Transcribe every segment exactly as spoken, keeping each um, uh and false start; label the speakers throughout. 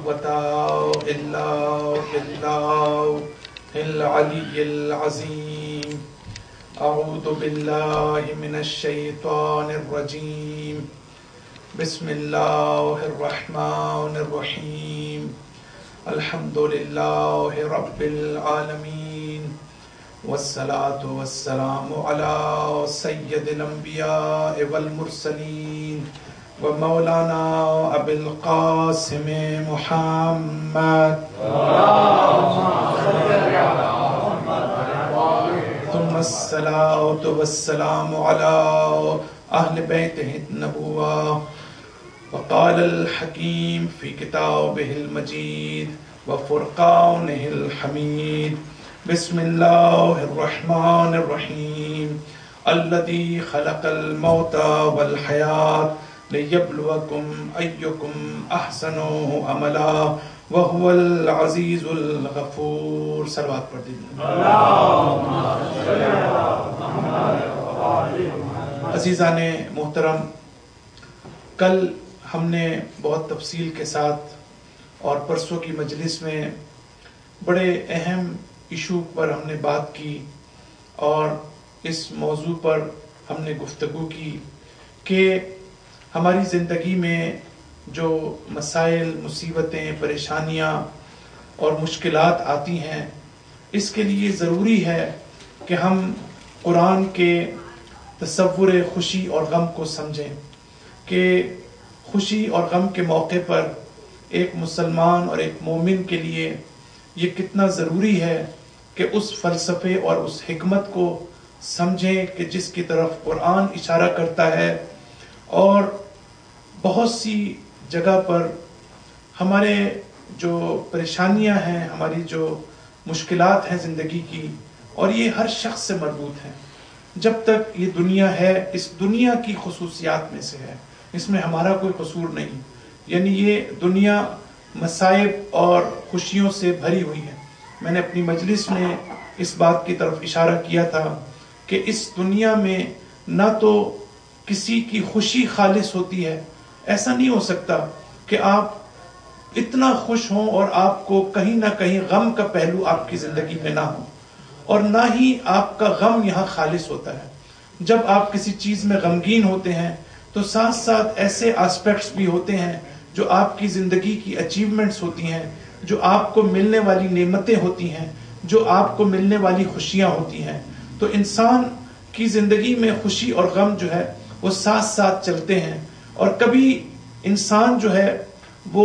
Speaker 1: قوة إلا بالله العلي العظيم. أعوذ بالله من الشيطان الرجيم. بسم الله الرحمن الرحيم. الحمد لله رب العالمين، والصلاة والسلام على سيد الأنبياء والمرسلين ومولانا أبي القاسم محمد ثم الصلاة والسلام على أهل بيته النبوة. وقال الحكيم في كتابه المجيد وفرقانه الحميد. بسم الله الرحمن الرحيم. الذي خلق الموت والحياة ليبلوكم أيكم أحسن عملا وهو العزيز الغفور. صلوات پڑھ دیجیے. عزیزان محترم، کل ہم نے بہت تفصیل کے ساتھ اور پرسوں کی مجلس میں بڑے اہم ایشو پر ہم نے بات کی اور اس موضوع پر ہم نے گفتگو کی کہ ہماری زندگی میں جو مسائل، مصیبتیں، پریشانیاں اور مشکلات آتی ہیں، اس کے لیے ضروری ہے کہ ہم قرآن کے تصور خوشی اور غم کو سمجھیں کہ خوشی اور غم کے موقع پر ایک مسلمان اور ایک مومن کے لیے یہ کتنا ضروری ہے کہ اس فلسفے اور اس حکمت کو سمجھیں کہ جس کی طرف قرآن اشارہ کرتا ہے. اور بہت سی جگہ پر ہمارے جو پریشانیاں ہیں، ہماری جو مشکلات ہیں زندگی کی، اور یہ ہر شخص سے مربوط ہیں. جب تک یہ دنیا ہے، اس دنیا کی خصوصیات میں سے ہے، اس میں ہمارا کوئی قصور نہیں. یعنی یہ دنیا مصائب اور خوشیوں سے بھری ہوئی ہے. میں نے اپنی مجلس میں اس بات کی طرف اشارہ کیا تھا کہ اس دنیا میں نہ تو کسی کی خوشی خالص ہوتی ہے، ایسا نہیں ہو سکتا کہ آپ اتنا خوش ہوں اور آپ کو کہیں نہ کہیں غم کا پہلو آپ کی زندگی میں نہ ہو، اور نہ ہی آپ کا غم یہاں خالص ہوتا ہے. جب آپ کسی چیز میں غمگین ہوتے ہیں تو ساتھ ساتھ ایسے آسپیکٹس بھی ہوتے ہیں جو آپ کی زندگی کی اچیومنٹس ہوتی ہیں، جو آپ کو ملنے والی نعمتیں ہوتی ہیں، جو آپ کو ملنے والی خوشیاں ہوتی ہیں. تو انسان کی زندگی میں خوشی اور غم جو ہے وہ ساتھ ساتھ چلتے ہیں. اور کبھی انسان جو ہے وہ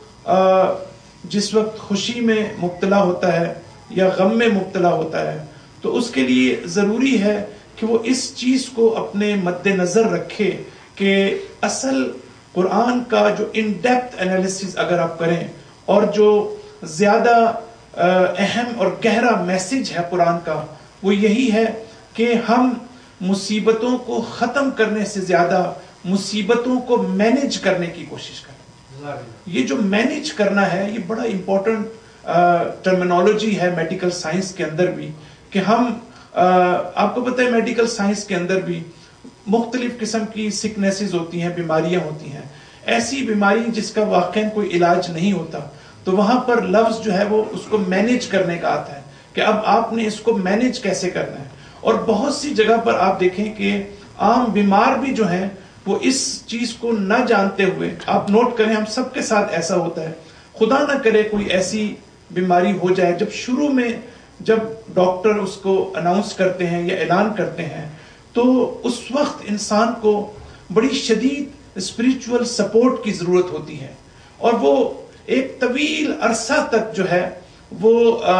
Speaker 1: جس وقت خوشی میں مبتلا ہوتا ہے یا غم میں مبتلا ہوتا ہے تو اس کے لیے ضروری ہے کہ وہ اس چیز کو اپنے مد نظر رکھے کہ اصل قرآن کا جو ان ڈیپتھ انالیسس اگر آپ کریں اور جو زیادہ اہم اور گہرا میسج ہے قرآن کا، وہ یہی ہے کہ ہم مصیبتوں کو ختم کرنے سے زیادہ مصیبتوں کو مینج کرنے کی کوشش کریں. یہ جو مینج کرنا ہے یہ بڑا امپورٹنٹ ٹرمینالوجی ہے میڈیکل سائنس کے اندر بھی، کہ ہم آپ کو پتہ ہے میڈیکل سائنس کے اندر بھی مختلف قسم کی سکنیسز ہوتی ہیں، بیماریاں ہوتی ہیں. ایسی بیماری جس کا واقعاً کوئی علاج نہیں ہوتا، تو وہاں پر لفظ جو ہے وہ اس کو مینج کرنے کا آتا ہے کہ اب آپ نے اس کو مینج کیسے کرنا ہے. اور بہت سی جگہ پر آپ دیکھیں کہ عام بیمار بھی جو ہیں وہ اس چیز کو نہ جانتے ہوئے، آپ نوٹ کریں ہم سب کے ساتھ ایسا ہوتا ہے، خدا نہ کرے کوئی ایسی بیماری ہو جائے، جب شروع میں جب ڈاکٹر اس کو اناؤنس کرتے ہیں یا اعلان کرتے ہیں تو اس وقت انسان کو بڑی شدید اسپریچول سپورٹ کی ضرورت ہوتی ہے، اور وہ ایک طویل عرصہ تک جو ہے وہ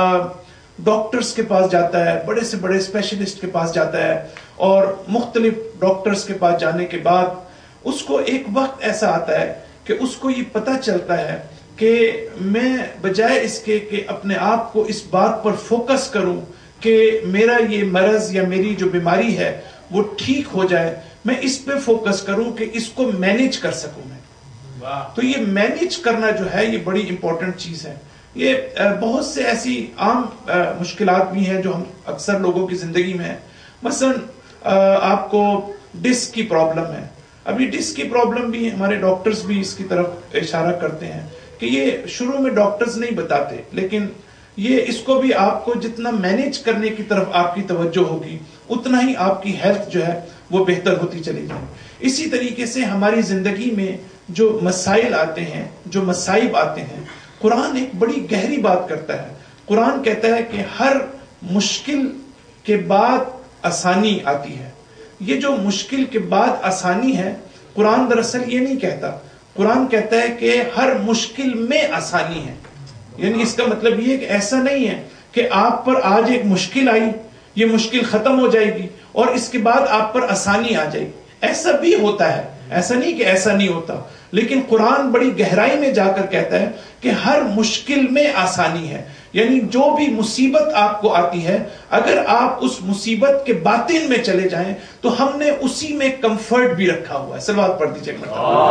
Speaker 1: ڈاکٹرز کے پاس جاتا ہے، بڑے سے بڑے اسپیشلسٹ کے پاس جاتا ہے، اور مختلف ڈاکٹرز کے پاس جانے کے بعد اس کو ایک وقت ایسا آتا ہے کہ اس کو یہ پتہ چلتا ہے کہ میں بجائے اس کے کہ اپنے آپ کو اس بات پر فوکس کروں کہ میرا یہ مرض یا میری جو بیماری ہے وہ ٹھیک ہو جائے، میں اس پہ فوکس کروں کہ اس کو مینیج کر سکوں میں. تو یہ مینیج کرنا جو ہے یہ بڑی امپورٹنٹ چیز ہے. یہ بہت سے ایسی عام مشکلات بھی ہیں جو ہم اکثر لوگوں کی زندگی میں ہیں. مثلا آپ کو ڈسک کی پرابلم ہے. ابھی ڈسک کی پرابلم بھی ہمارے ڈاکٹرز بھی اس کی طرف اشارہ کرتے ہیں کہ یہ شروع میں ڈاکٹرز نہیں بتاتے، لیکن یہ اس کو بھی آپ کو جتنا مینیج کرنے کی طرف آپ کی توجہ ہوگی اتنا ہی آپ کی ہیلتھ جو ہے وہ بہتر ہوتی چلی جائے. اسی طریقے سے ہماری زندگی میں جو مسائل آتے ہیں، جو مصائب آتے ہیں، قرآن ایک بڑی گہری بات کرتا ہے. قرآن کہتا ہے کہ ہر مشکل کے بعد آسانی آتی ہے. یہ جو مشکل کے بعد آسانی ہے، قرآن دراصل یہ نہیں کہتا. قرآن کہتا ہے کہ ہر مشکل میں آسانی ہے. یعنی اس کا مطلب یہ کہ ایسا نہیں ہے کہ آپ پر آج ایک مشکل آئی، یہ مشکل ختم ہو جائے گی اور اس کے بعد آپ پر آسانی آ جائے گی. ایسا بھی ہوتا ہے، ایسا نہیں کہ ایسا نہیں ہوتا، لیکن قرآن بڑی گہرائی میں جا کر کہتا ہے کہ ہر مشکل میں آسانی ہے. یعنی جو بھی مصیبت آپ کو آتی ہے، اگر آپ اس مصیبت کے باطن میں چلے جائیں تو ہم نے اسی میں کمفرٹ بھی رکھا ہوا ہے. صلوات پڑھ دیجیے.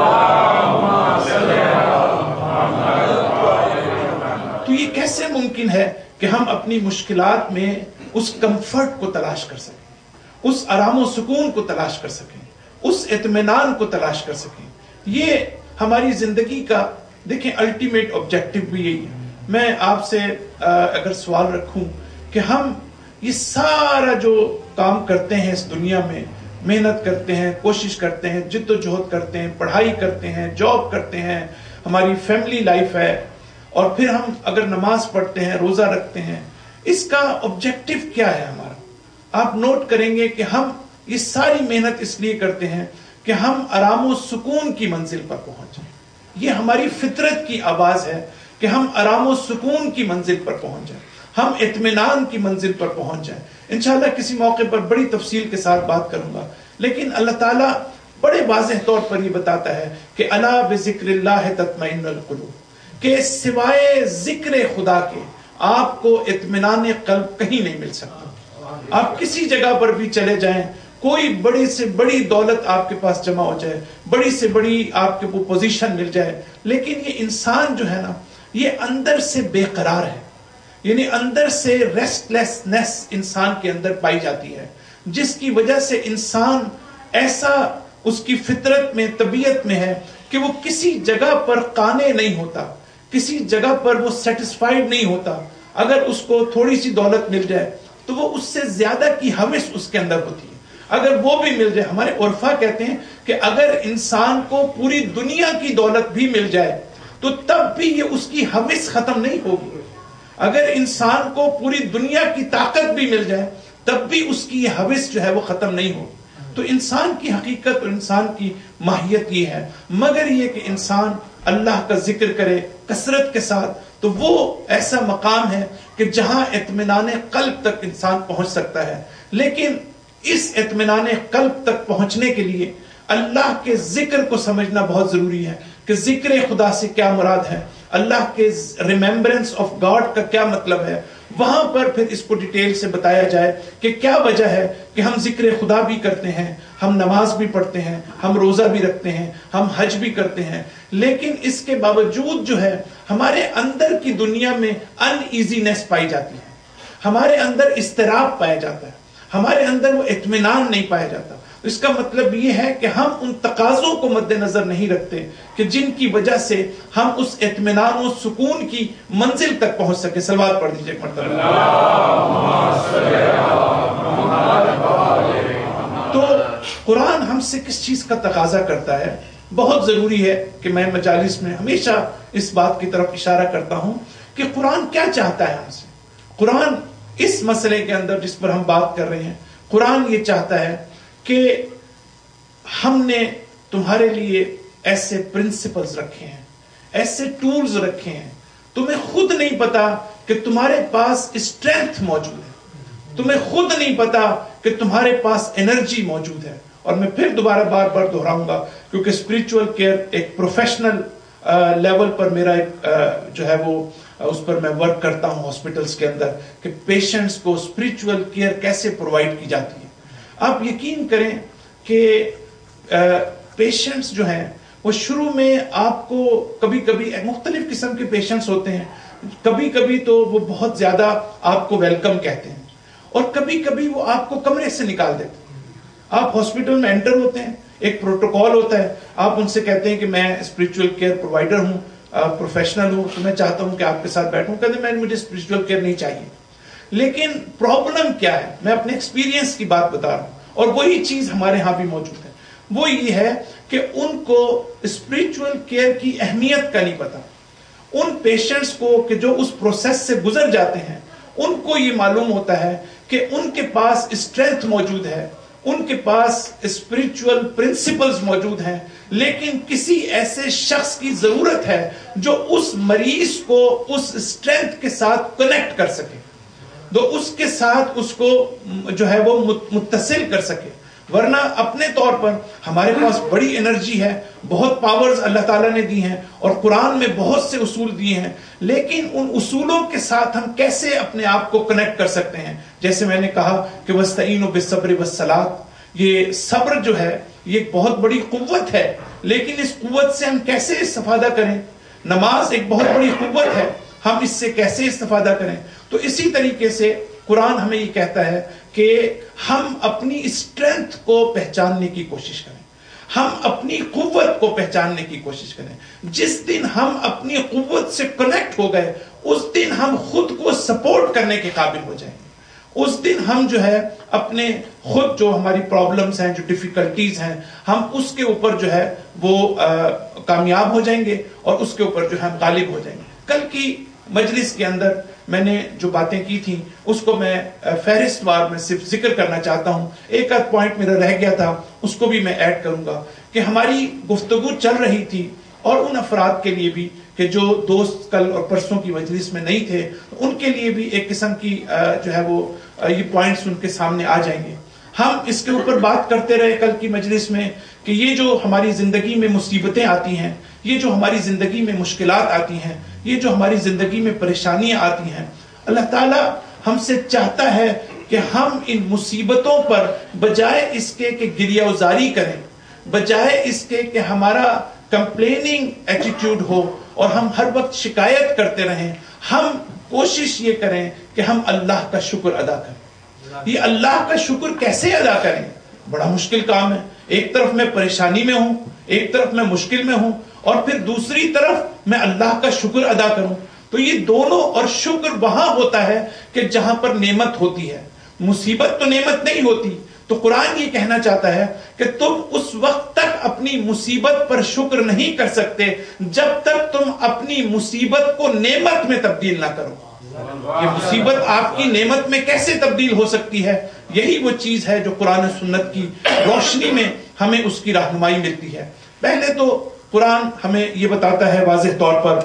Speaker 1: تو یہ کیسے ممکن ہے کہ ہم اپنی مشکلات میں اس کمفرٹ کو تلاش کر سکیں، اس آرام و سکون کو تلاش کر سکیں، اس اطمینان کو تلاش کر سکیں؟ یہ ہماری زندگی کا دیکھیں الٹیمیٹ آبجیکٹو بھی یہی ہے. میں آپ سے اگر سوال رکھوں کہ ہم یہ سارا جو کام کرتے ہیں اس دنیا میں، محنت کرتے ہیں، کوشش کرتے ہیں، جد و جہد کرتے ہیں، پڑھائی کرتے ہیں، جاب کرتے ہیں، ہماری فیملی لائف ہے، اور پھر ہم اگر نماز پڑھتے ہیں، روزہ رکھتے ہیں، اس کا آبجیکٹو کیا ہے ہمارا؟ آپ نوٹ کریں گے کہ ہم یہ ساری محنت اس لیے کرتے ہیں کہ ہم آرام و سکون کی منزل پر پہنچ جائیں. یہ ہماری فطرت کی آواز ہے کہ ہم آرام و سکون کی منزل پر پہنچ جائیں، ہم اطمینان کی منزل پر پہنچ جائیں. انشاءاللہ کسی موقع پر بڑی تفصیل کے ساتھ بات کروں گا، لیکن اللہ تعالیٰ بڑے واضح طور پر یہ بتاتا ہے کہ الا بذکر اللہ تطمئن القلوب، کہ سوائے ذکر خدا کے آپ کو اطمینان قلب کہیں نہیں مل سکتا. آپ کسی جگہ پر بھی چلے جائیں، کوئی بڑی سے بڑی دولت آپ کے پاس جمع ہو جائے، بڑی سے بڑی آپ کے وہ پوزیشن مل جائے، لیکن یہ انسان جو ہے نا، یہ اندر سے بے قرار ہے. یعنی اندر سے ریسٹ لیسنس انسان کے اندر پائی جاتی ہے، جس کی وجہ سے انسان ایسا اس کی فطرت میں، طبیعت میں ہے کہ وہ کسی جگہ پر قانع نہیں ہوتا، کسی جگہ پر وہ سیٹسفائیڈ نہیں ہوتا. اگر اس کو تھوڑی سی دولت مل جائے تو وہ اس سے زیادہ کی ہوس اس کے اندر ہوتی ہے. اگر وہ بھی مل جائے، ہمارے عرفا کہتے ہیں کہ اگر انسان کو پوری دنیا کی دولت بھی مل جائے تو تب بھی یہ اس کی ہوس ختم نہیں ہوگی. اگر انسان کو پوری دنیا کی طاقت بھی مل جائے تب بھی اس کی یہ ہوس جو ہے وہ ختم نہیں ہوگی. تو انسان کی حقیقت اور انسان کی ماہیت یہ ہے، مگر یہ کہ انسان اللہ کا ذکر کرے کثرت کے ساتھ، تو وہ ایسا مقام ہے کہ جہاں اطمینان قلب تک انسان پہنچ سکتا ہے. لیکن اس اطمینان قلب تک پہنچنے کے لیے اللہ کے ذکر کو سمجھنا بہت ضروری ہے کہ ذکر خدا سے کیا مراد ہے، اللہ کے ریممبرنس آف گاڈ کا کیا مطلب ہے. وہاں پر پھر اس کو ڈیٹیل سے بتایا جائے کہ کیا وجہ ہے کہ ہم ذکر خدا بھی کرتے ہیں، ہم نماز بھی پڑھتے ہیں، ہم روزہ بھی رکھتے ہیں، ہم حج بھی کرتے ہیں، لیکن اس کے باوجود جو ہے ہمارے اندر کی دنیا میں ان ایزینس پائی جاتی ہے، ہمارے اندر اضطراب پایا جاتا ہے، ہمارے اندر وہ اطمینان نہیں پایا جاتا. اس کا مطلب یہ ہے کہ ہم ان تقاضوں کو مد نظر نہیں رکھتے کہ جن کی وجہ سے ہم اس اطمینان و سکون کی منزل تک پہنچ سکے. صلوات پڑھ دیجیے ایک مرتبہ. تو قرآن ہم سے کس چیز کا تقاضا کرتا ہے؟ بہت ضروری ہے کہ میں مجالس میں ہمیشہ اس بات کی طرف اشارہ کرتا ہوں کہ قرآن کیا چاہتا ہے ہم سے. قرآن اس مسئلے کے اندر جس پر ہم بات کر رہے ہیں، قرآن یہ چاہتا ہے کہ ہم نے تمہارے لیے ایسے پرنسپلز رکھے ہیں، ایسے ٹولز رکھے ہیں، تمہیں خود نہیں پتا کہ تمہارے پاس اسٹرینتھ موجود ہے، تمہیں خود نہیں پتا کہ تمہارے پاس انرجی موجود ہے. اور میں پھر دوبارہ بار بار دہراؤں گا کیونکہ اسپریچول کیئر ایک پروفیشنل لیول پر میرا ایک جو ہے وہ اس پر میں ورک کرتا ہوں ہاسپٹلس کے اندر کہ پیشنٹس کو اسپریچول کیئر کیسے پرووائڈ کی جاتی ہے. آپ یقین کریں کہ پیشنٹس جو ہیں وہ شروع میں آپ کو کبھی کبھی مختلف قسم کے پیشنٹس ہوتے ہیں، کبھی کبھی تو وہ بہت زیادہ آپ کو ویلکم کہتے ہیں اور کبھی کبھی وہ آپ کو کمرے سے نکال دیتے ہیں. آپ ہاسپٹل میں انٹر ہوتے ہیں، ایک پروٹوکول ہوتا ہے، آپ ان سے کہتے ہیں کہ میں اسپریچول کیئر پرووائڈر ہوں، پروفیشنل ہوں تو میں چاہتا ہوں کہ آپ کے ساتھ بیٹھوں، کہتے میں مجھے اسپرچل کیئر نہیں چاہیے. لیکن پرابلم کیا ہے، میں اپنے ایکسپیرینس کی بات بتا رہا ہوں، اور وہی چیز ہمارے ہاں بھی موجود ہے. وہ یہ ہے کہ ان کو اسپرچل کیئر کی اہمیت کا نہیں پتا. ان پیشنٹس کو کہ جو اس پروسیس سے گزر جاتے ہیں، ان کو یہ معلوم ہوتا ہے کہ ان کے پاس اسٹرینتھ موجود ہے، ان کے پاس اسپرچل پرنسپلز موجود ہیں، لیکن کسی ایسے شخص کی ضرورت ہے جو اس مریض کو اس اسٹرینتھ کے ساتھ کنیکٹ کر سکے، تو اس کے ساتھ اس کو جو ہے وہ متصل کر سکے. ورنہ اپنے طور پر ہمارے پاس بڑی انرجی ہے، بہت پاورز اللہ تعالیٰ نے دی ہیں، اور قرآن میں بہت سے اصول دیے ہیں، لیکن ان اصولوں کے ساتھ ہم کیسے اپنے آپ کو کنیکٹ کر سکتے ہیں؟ جیسے میں نے کہا کہ وَاسْتَعِینُوا بِالصَّبْرِ وَالصَّلَاةِ، یہ صبر جو ہے یہ ایک بہت بڑی قوت ہے، لیکن اس قوت سے ہم کیسے استفادہ کریں؟ نماز ایک بہت بڑی قوت ہے، ہم اس سے کیسے استفادہ کریں؟ تو اسی طریقے سے قرآن ہمیں یہ کہتا ہے کہ ہم اپنی اسٹرینتھ کو پہچاننے کی کوشش کریں، ہم اپنی قوت کو پہچاننے کی کوشش کریں. جس دن ہم اپنی قوت سے کنیکٹ ہو گئے، اس دن ہم خود کو سپورٹ کرنے کے قابل ہو جائیں گے. اس دن ہم جو ہے اپنے خود جو ہماری پرابلمز ہیں، جو ڈیفیکلٹیز ہیں، ہم اس کے اوپر جو ہے وہ کامیاب ہو جائیں گے، اور اس کے اوپر جو ہے ہم غالب ہو جائیں گے. کل کی مجلس کے اندر میں نے جو باتیں کی تھیں اس کو میں فہرست وار میں صرف ذکر کرنا چاہتا ہوں. ایک آدھ پوائنٹ میرا رہ گیا تھا، اس کو بھی میں ایڈ کروں گا کہ ہماری گفتگو چل رہی تھی، اور ان افراد کے لیے بھی کہ جو دوست کل اور پرسوں کی مجلس میں نہیں تھے، ان کے لیے بھی ایک قسم کی جو ہے وہ یہ پوائنٹس ان کے سامنے آ جائیں گے. ہم اس کے اوپر بات کرتے رہے کل کی مجلس میں کہ یہ جو ہماری زندگی میں مصیبتیں آتی ہیں، یہ جو ہماری زندگی میں مشکلات آتی ہیں، یہ جو ہماری زندگی میں پریشانیاں آتی ہیں، اللہ تعالیٰ ہم سے چاہتا ہے کہ ہم ان مصیبتوں پر بجائے اس کے کہ گریہ وزاری کریں، بجائے اس کے کہ ہمارا کمپلیننگ ایٹیٹیوڈ ہو اور ہم ہر وقت شکایت کرتے رہیں، ہم کوشش یہ کریں کہ ہم اللہ کا شکر ادا کریں. یہ اللہ کا شکر کیسے ادا کریں؟ بڑا مشکل کام ہے. ایک طرف میں پریشانی میں ہوں، ایک طرف میں مشکل میں ہوں، اور پھر دوسری طرف میں اللہ کا شکر ادا کروں. تو یہ دونوں، اور شکر وہاں ہوتا ہے کہ جہاں پر نعمت ہوتی ہے. مصیبت تو نعمت نہیں ہوتی. تو قرآن یہ کہنا چاہتا ہے کہ تم اس وقت تک اپنی مصیبت پر شکر نہیں کر سکتے جب تک تم اپنی مصیبت کو نعمت میں تبدیل نہ کرو. یہ مصیبت آپ کی نعمت میں کیسے تبدیل ہو سکتی ہے؟ یہی وہ چیز ہے جو قرآن و سنت کی روشنی میں ہمیں اس کی رہنمائی ملتی ہے. پہلے تو قرآن ہمیں یہ بتاتا ہے واضح طور پر،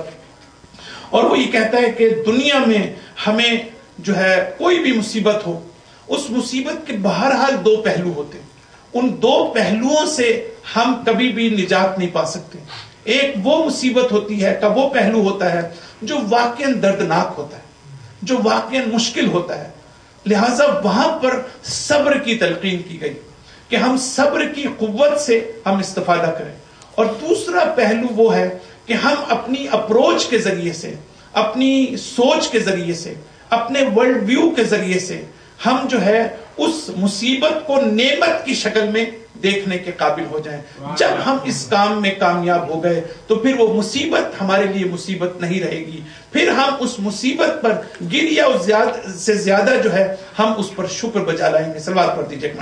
Speaker 1: اور وہ یہ کہتا ہے کہ دنیا میں ہمیں جو ہے کوئی بھی مصیبت ہو، اس مصیبت کے بہرحال دو پہلو ہوتے ہیں. ان دو پہلوؤں سے ہم کبھی بھی نجات نہیں پا سکتے. ایک وہ مصیبت ہوتی ہے، کا وہ پہلو ہوتا ہے جو واقعاً دردناک ہوتا ہے، جو واقعاً مشکل ہوتا ہے. لہٰذا وہاں پر صبر کی تلقین کی گئی کہ ہم صبر کی قوت سے ہم استفادہ کریں. اور دوسرا پہلو وہ ہے کہ ہم اپنی اپروچ کے ذریعے سے، اپنی سوچ کے ذریعے سے، اپنے ورلڈ ویو کے ذریعے سے ہم جو ہے اس مصیبت کو نعمت کی شکل میں دیکھنے کے قابل ہو جائیں. جب ہم اس کام میں کامیاب ہو گئے تو پھر وہ مصیبت ہمارے لیے مصیبت نہیں رہے گی. پھر ہم اس مصیبت پر گریہ سے زیادہ جو ہے ہم اس پر شکر بجا لائیں گے. صلوات پڑھ دیجیے.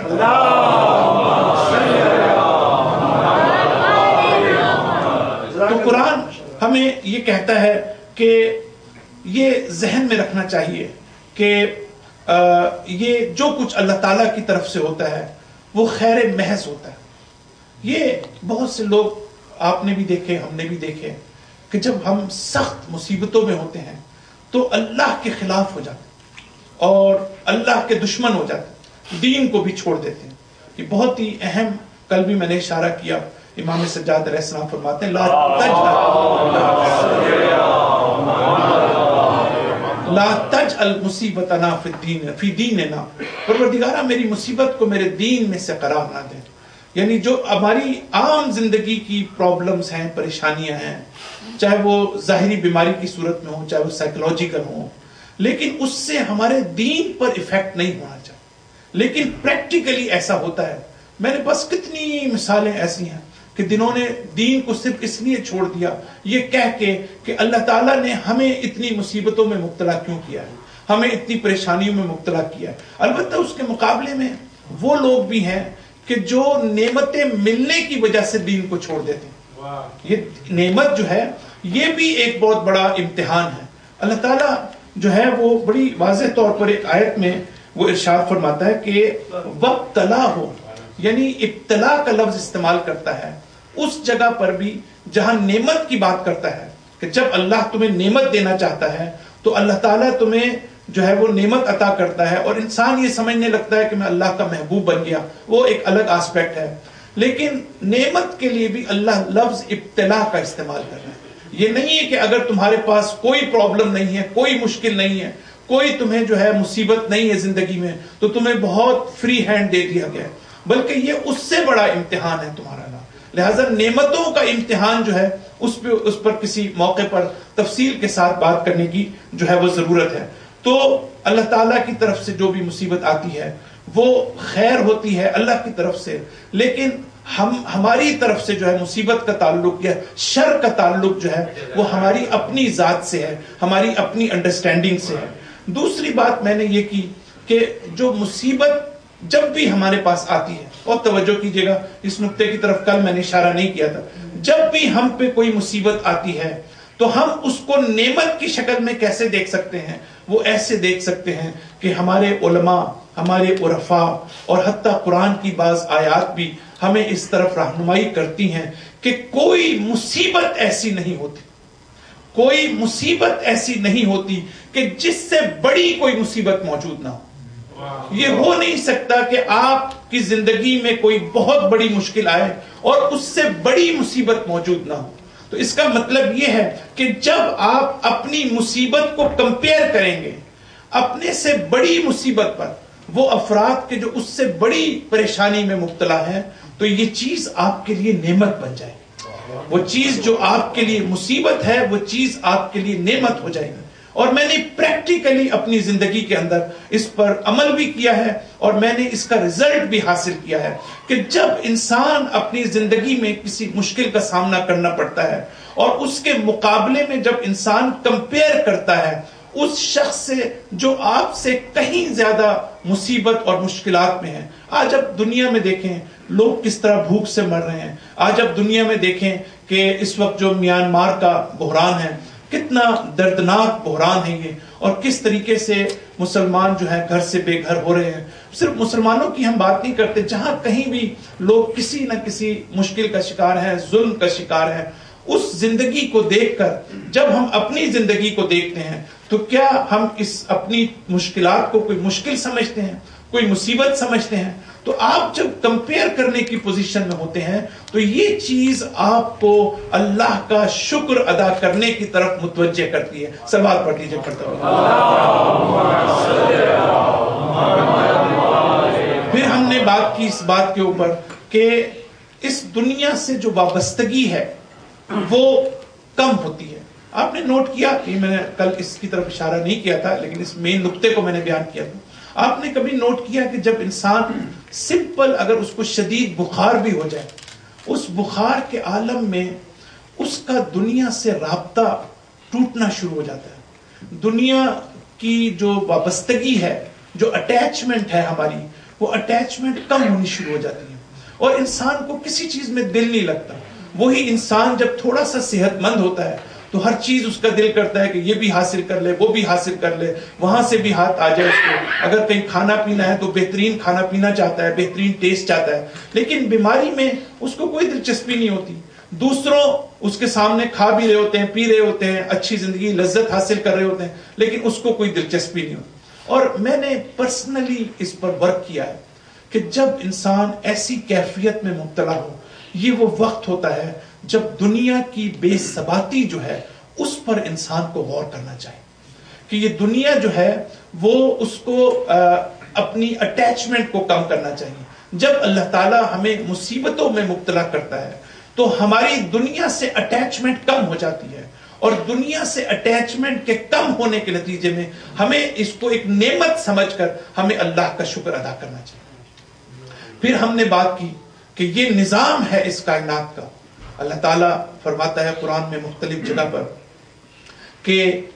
Speaker 1: تو قرآن ہمیں یہ کہتا ہے کہ یہ ذہن میں رکھنا چاہیے کہ یہ جو کچھ اللہ تعالیٰ کی طرف سے ہوتا ہے وہ خیر محض ہوتا ہے. یہ بہت سے لوگ آپ نے بھی دیکھے، ہم نے بھی دیکھے کہ جب ہم سخت مصیبتوں میں ہوتے ہیں تو اللہ کے خلاف ہو جاتے ہیں اور اللہ کے دشمن ہو جاتے ہیں، دین کو بھی چھوڑ دیتے ہیں. یہ بہت ہی اہم، کل بھی میں نے اشارہ کیا، امام سجاد علیہ السلام فرماتے ہیں لا لا تجعل مصیبتنا فی الدین فی دیننا، پروردگارہ میری مصیبت کو میرے دین میں سے قرار نہ دے. یعنی جو ہماری عام زندگی کی پرابلمز ہیں، پریشانیاں ہیں، چاہے وہ ظاہری بیماری کی صورت میں ہوں، چاہے وہ سائیکولوجیکل ہوں، لیکن اس سے ہمارے دین پر ایفیکٹ نہیں ہونا چاہیے. لیکن پریکٹیکلی ایسا ہوتا ہے. میں نے بس کتنی مثالیں ایسی ہیں کہ کہ جنہوں نے دین کو صرف اس لیے چھوڑ دیا یہ کہہ کے کہ اللہ تعالیٰ نے ہمیں اتنی مصیبتوں میں مبتلا کیوں کیا ہے, ہمیں اتنی پریشانیوں میں مبتلا کیا ہے. البتہ اس کے مقابلے میں وہ لوگ بھی ہیں کہ جو نعمتیں ملنے کی وجہ سے دین کو چھوڑ دیتے ہیں. یہ نعمت جو ہے یہ بھی ایک بہت بڑا امتحان ہے. اللہ تعالیٰ جو ہے وہ بڑی واضح طور پر ایک آیت میں وہ ارشاد فرماتا ہے کہ وابتلا ہو, یعنی ابتلا کا لفظ استعمال کرتا ہے اس جگہ پر بھی جہاں نعمت کی بات کرتا ہے کہ جب اللہ تمہیں نعمت دینا چاہتا ہے تو اللہ تعالیٰ تمہیں جو ہے وہ نعمت عطا کرتا ہے اور انسان یہ سمجھنے لگتا ہے کہ میں اللہ کا محبوب بن گیا, وہ ایک الگ آسپیکٹ ہے. لیکن نعمت کے لیے بھی اللہ لفظ ابتلا کا استعمال کر رہا ہے. یہ نہیں ہے کہ اگر تمہارے پاس کوئی پرابلم نہیں ہے, کوئی مشکل نہیں ہے, کوئی تمہیں جو ہے مصیبت نہیں ہے زندگی میں تو تمہیں بہت فری ہینڈ دے دیا گیا, بلکہ یہ اس سے بڑا امتحان ہے تمہارا نام. لہذا نعمتوں کا امتحان جو ہے اس پہ اس پر کسی موقع پر تفصیل کے ساتھ بات کرنے کی جو ہے وہ ضرورت ہے. تو اللہ تعالیٰ کی طرف سے جو بھی مصیبت آتی ہے وہ خیر ہوتی ہے اللہ کی طرف سے, لیکن ہم ہماری طرف سے جو ہے مصیبت کا تعلق یا شر کا تعلق جو ہے وہ ہماری اپنی ذات سے ہے, ہماری اپنی انڈرسٹینڈنگ سے ہے. دوسری بات میں نے یہ کی کہ جو مصیبت جب بھی ہمارے پاس آتی ہے, اور توجہ کیجئے گا اس نقطے کی طرف کل میں نے اشارہ نہیں کیا تھا, جب بھی ہم پہ کوئی مصیبت آتی ہے تو ہم اس کو نعمت کی شکل میں کیسے دیکھ سکتے ہیں؟ وہ ایسے دیکھ سکتے ہیں کہ ہمارے علماء, ہمارے عرفاء اور حتیٰ قرآن کی بعض آیات بھی ہمیں اس طرف رہنمائی کرتی ہیں کہ کوئی مصیبت ایسی نہیں ہوتی, کوئی مصیبت ایسی نہیں ہوتی کہ جس سے بڑی کوئی مصیبت موجود نہ ہو. یہ ہو نہیں سکتا کہ آپ کی زندگی میں کوئی بہت بڑی مشکل آئے اور اس سے بڑی مصیبت موجود نہ ہو. تو اس کا مطلب یہ ہے کہ جب آپ اپنی مصیبت کو کمپیئر کریں گے اپنے سے بڑی مصیبت پر, وہ افراد کے جو اس سے بڑی پریشانی میں مبتلا ہیں, تو یہ چیز آپ کے لیے نعمت بن جائے گی. وہ چیز جو آپ کے لیے مصیبت ہے وہ چیز آپ کے لیے نعمت ہو جائے گی. اور میں نے پریکٹیکلی اپنی زندگی کے اندر اس پر عمل بھی کیا ہے اور میں نے اس کا رزلٹ بھی حاصل کیا ہے کہ جب انسان اپنی زندگی میں کسی مشکل کا سامنا کرنا پڑتا ہے اور اس کے مقابلے میں جب انسان کمپیئر کرتا ہے اس شخص سے جو آپ سے کہیں زیادہ مصیبت اور مشکلات میں ہیں. آج اب دنیا میں دیکھیں لوگ کس طرح بھوک سے مر رہے ہیں. آج اب دنیا میں دیکھیں کہ اس وقت جو میانمار کا بحران ہے کتنا دردناک بحران ہے یہ, اور کس طریقے سے مسلمان جو ہے گھر سے بے گھر ہو رہے ہیں. صرف مسلمانوں کی ہم بات نہیں کرتے, جہاں کہیں بھی لوگ کسی نہ کسی مشکل کا شکار ہیں, ظلم کا شکار ہیں, اس زندگی کو دیکھ کر جب ہم اپنی زندگی کو دیکھتے ہیں تو کیا ہم اس اپنی مشکلات کو کوئی مشکل سمجھتے ہیں, کوئی مصیبت سمجھتے ہیں؟ تو آپ جب کمپیئر کرنے کی پوزیشن میں ہوتے ہیں تو یہ چیز آپ کو اللہ کا شکر ادا کرنے کی طرف متوجہ کرتی ہے. سلوات پڑھ لیجیے پڑھتا ہوں. پھر ہم نے بات کی اس بات کے اوپر کہ اس دنیا سے جو وابستگی ہے وہ کم ہوتی ہے. آپ نے نوٹ کیا کہ میں نے کل اس کی طرف اشارہ نہیں کیا تھا لیکن اس مین نقطے کو میں نے بیان کیا تھا. آپ نے کبھی نوٹ کیا کہ جب انسان سمپل اگر اس کو شدید بخار بھی ہو جائے, اس بخار کے عالم میں اس کا دنیا سے رابطہ ٹوٹنا شروع ہو جاتا ہے. دنیا کی جو وابستگی ہے, جو اٹیچمنٹ ہے ہماری, وہ اٹیچمنٹ کم ہونی شروع ہو جاتی ہے اور انسان کو کسی چیز میں دل نہیں لگتا. وہی انسان جب تھوڑا سا صحت مند ہوتا ہے تو ہر چیز اس کا دل کرتا ہے کہ یہ بھی حاصل کر لے, وہ بھی حاصل کر لے, وہاں سے بھی ہاتھ آ جائے اس کو. اگر کہیں کھانا پینا ہے تو بہترین کھانا پینا چاہتا ہے, بہترین ٹیسٹ چاہتا ہے. لیکن بیماری میں اس کو کوئی دلچسپی نہیں ہوتی. دوسروں اس کے سامنے کھا بھی رہے ہوتے ہیں, پی رہے ہوتے ہیں, اچھی زندگی لذت حاصل کر رہے ہوتے ہیں, لیکن اس کو کوئی دلچسپی نہیں ہوتی. اور میں نے پرسنلی اس پر ورک کیا ہے کہ جب انسان ایسی کیفیت میں مبتلا ہو, یہ وہ وقت ہوتا ہے جب دنیا کی بے ثباتی جو ہے اس پر انسان کو غور کرنا چاہیے کہ یہ دنیا جو ہے وہ اس کو اپنی اٹیچمنٹ کو کم کرنا چاہیے. جب اللہ تعالیٰ ہمیں مصیبتوں میں مبتلا کرتا ہے تو ہماری دنیا سے اٹیچمنٹ کم ہو جاتی ہے, اور دنیا سے اٹیچمنٹ کے کم ہونے کے نتیجے میں ہمیں اس کو ایک نعمت سمجھ کر ہمیں اللہ کا شکر ادا کرنا چاہیے. پھر ہم نے بات کی کہ یہ نظام ہے اس کائنات کا. اللہ تعالیٰ فرماتا ہے قرآن میں مختلف جگہ پر کہ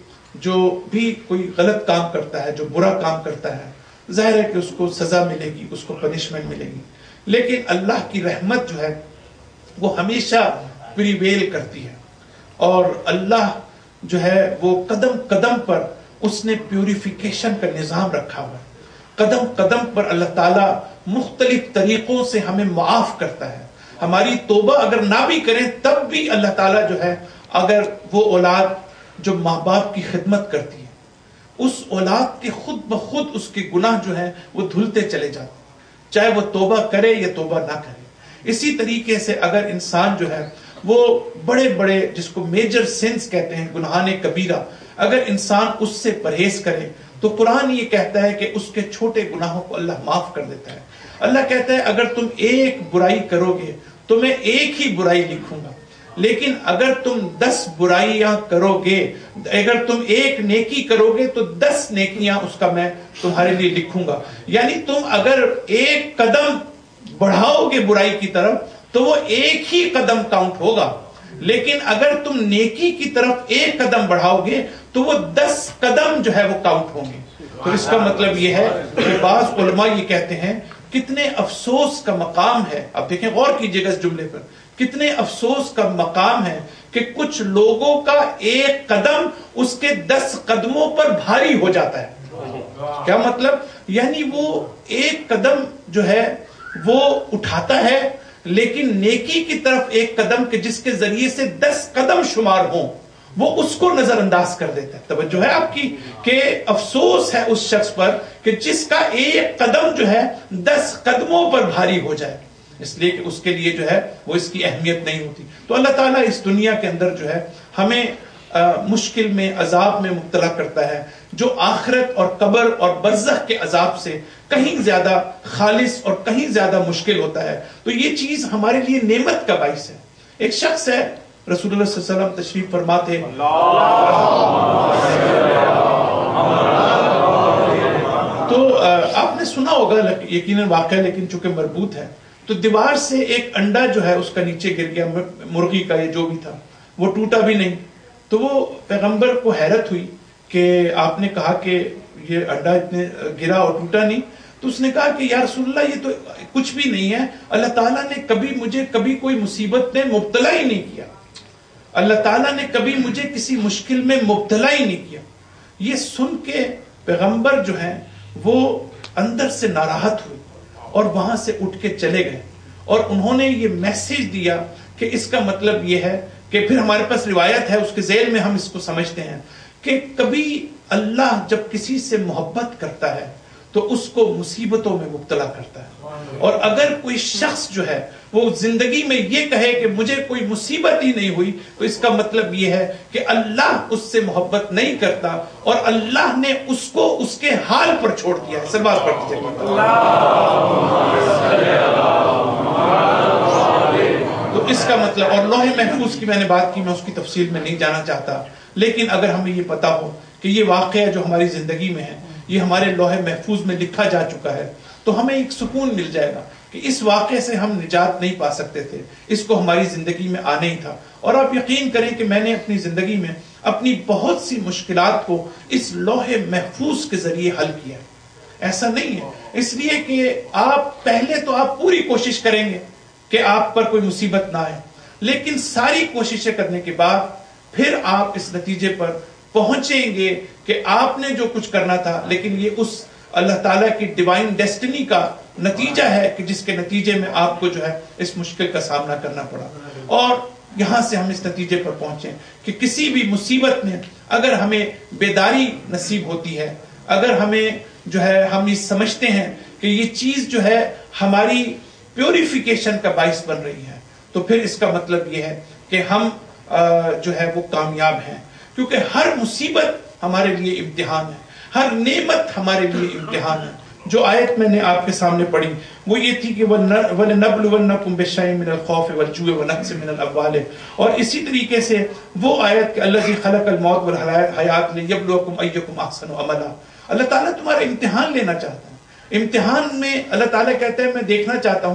Speaker 1: جو بھی کوئی غلط کام کرتا ہے, جو برا کام کرتا ہے, ظاہر ہے کہ اس کو سزا ملے گی, اس کو پنشمنٹ ملے گی, لیکن اللہ کی رحمت جو ہے وہ ہمیشہ پریویل کرتی ہے, اور اللہ جو ہے وہ قدم قدم پر اس نے پیوریفیکیشن کا نظام رکھا ہوا ہے. قدم قدم پر اللہ تعالیٰ مختلف طریقوں سے ہمیں معاف کرتا ہے. ہماری توبہ اگر نہ بھی کریں تب بھی اللہ تعالیٰ جو ہے, اگر وہ اولاد جو ماں باپ کی خدمت کرتی ہے, اس اولاد کے خود بخود اس کے گناہ جو ہیں وہ دھلتے چلے جاتے ہیں, چاہے وہ توبہ کرے یا توبہ نہ کرے. اسی طریقے سے اگر انسان جو ہے وہ بڑے بڑے جس کو میجر سینس کہتے ہیں, گناہان کبیرہ, اگر انسان اس سے پرہیز کرے تو قرآن یہ کہتا ہے کہ اس کے چھوٹے گناہوں کو اللہ معاف کر دیتا ہے. اللہ کہتا ہے اگر تم ایک برائی کرو گے تو میں ایک ہی برائی لکھوں گا, لیکن اگر تم دس برائیاں کرو گے, اگر تم ایک نیکی کرو گے تو دس نیکیاں اس کا میں تمہارے لیے لکھوں گا. یعنی تم اگر ایک قدم بڑھاؤ گے برائی کی طرف تو وہ ایک ہی قدم کاؤنٹ ہوگا, لیکن اگر تم نیکی کی طرف ایک قدم بڑھاؤ گے تو وہ دس قدم جو ہے وہ کاؤنٹ ہوں گے. تو اس کا مطلب یہ ہے کہ بعض علماء یہ کہتے ہیں کتنے افسوس کا مقام ہے, اب دیکھیں غور کیجئے گا اس جملے پر, کتنے افسوس کا مقام ہے کہ کچھ لوگوں کا ایک قدم اس کے دس قدموں پر بھاری ہو جاتا ہے. کیا مطلب؟ یعنی وہ ایک قدم جو ہے وہ اٹھاتا ہے, لیکن نیکی کی طرف ایک قدم کے جس کے ذریعے سے دس قدم شمار ہوں وہ اس کو نظر انداز کر دیتا ہے. توجہ ہے آپ کی کہ افسوس ہے اس شخص پر کہ جس کا ایک قدم جو ہے دس قدموں پر بھاری ہو جائے, اس لیے کہ اس کے لیے جو ہے وہ اس کی اہمیت نہیں ہوتی. تو اللہ تعالیٰ اس دنیا کے اندر جو ہے ہمیں مشکل میں, عذاب میں مبتلا کرتا ہے جو آخرت اور قبر اور برزخ کے عذاب سے کہیں زیادہ خالص اور کہیں زیادہ مشکل ہوتا ہے. تو یہ چیز ہمارے لیے نعمت کا باعث ہے. ایک شخص ہے, رسول اللہ صلی اللہ علیہ وسلم تشریف فرما تھے, تو آپ نے سنا ہوگا یقیناً واقعہ, لیکن چونکہ مربوط ہے تو دیوار سے ایک انڈا جو ہے اس کا نیچے گر گیا, مرغی کا یہ جو بھی تھا, وہ ٹوٹا بھی نہیں. تو وہ پیغمبر کو حیرت ہوئی کہ آپ نے کہا کہ یہ انڈا اتنے گرا اور ٹوٹا نہیں. تو اس نے کہا کہ یا رسول اللہ یہ تو کچھ بھی نہیں ہے, اللہ تعالیٰ نے کبھی مجھے کبھی کوئی مصیبت میں مبتلا ہی نہیں کیا, اللہ تعالیٰ نے کبھی مجھے کسی مشکل میں مبتلا ہی نہیں کیا. یہ سن کے پیغمبر جو ہیں وہ اندر سے ناراحت ہوئے اور وہاں سے اٹھ کے چلے گئے, اور انہوں نے یہ میسج دیا کہ اس کا مطلب یہ ہے کہ پھر ہمارے پاس روایت ہے, اس کے ذیل میں ہم اس کو سمجھتے ہیں کہ کبھی اللہ جب کسی سے محبت کرتا ہے تو اس کو مصیبتوں میں مبتلا کرتا ہے, اور اگر کوئی شخص جو ہے وہ زندگی میں یہ کہے کہ مجھے کوئی مصیبت ہی نہیں ہوئی تو اس کا مطلب یہ ہے کہ اللہ اس سے محبت نہیں کرتا اور اللہ نے اس کو اس کے حال پر چھوڑ دیا ہے. سلوات پڑھتے چلیے. تو اس کا مطلب, اور لوح محفوظ کی میں نے بات کی, میں اس کی تفصیل میں نہیں جانا چاہتا, لیکن اگر ہمیں یہ پتا ہو کہ یہ واقعہ جو ہماری زندگی میں ہے یہ ہمارے لوح محفوظ میں لکھا جا چکا ہے تو ہمیں ایک سکون مل جائے گا کہ اس واقعے سے ہم نجات نہیں پا سکتے تھے, اس کو ہماری زندگی میں آنا ہی تھا. اور آپ یقین کریں کہ میں نے اپنی زندگی میں اپنی بہت سی مشکلات کو اس لوح محفوظ کے ذریعے حل کیا. ایسا نہیں ہے, اس لیے کہ آپ پہلے تو آپ پوری کوشش کریں گے کہ آپ پر کوئی مصیبت نہ آئے, لیکن ساری کوششیں کرنے کے بعد پھر آپ اس نتیجے پر پہنچیں گے کہ آپ نے جو کچھ کرنا تھا, لیکن یہ اس اللہ تعالیٰ کی ڈیوائن ڈیسٹنی کا نتیجہ ہے کہ جس کے نتیجے میں آپ کو جو ہے اس مشکل کا سامنا کرنا پڑا. اور یہاں سے ہم اس نتیجے پر پہنچے کہ کسی بھی مصیبت میں اگر ہمیں بیداری نصیب ہوتی ہے, اگر ہمیں جو ہے ہم یہ سمجھتے ہیں کہ یہ چیز جو ہے ہماری پیوریفیکیشن کا باعث بن رہی ہے, تو پھر اس کا مطلب یہ ہے کہ ہم جو ہے وہ کامیاب ہیں, کیونکہ ہر مصیبت ہمارے لیے امتحان ہے, ہر نعمت ہمارے لیے امتحان ہے. جو آیت میں نے آپ کے سامنے پڑھی وہ یہ تھی کہ وَلَنَبْلُوَنَّكُمْ بِشَيْءٍ مِّنَ الْخَوْفِ وَالْجُوعِ وَنَقْصٍ مِّنَ الْأَمْوَالِ, اور اسی طریقے سے وہ آیت کہ الَّذِي خَلَقَ الْمَوْتَ وَالْحَيَاةَ لِيَبْلُوَكُمْ أَيُّكُمْ أَحْسَنُ عَمَلًا. اللہ تعالیٰ تمہارا امتحان لینا چاہتا ہے. امتحان میں اللہ تعالیٰ کہتا ہے میں دیکھنا چاہتا ہوں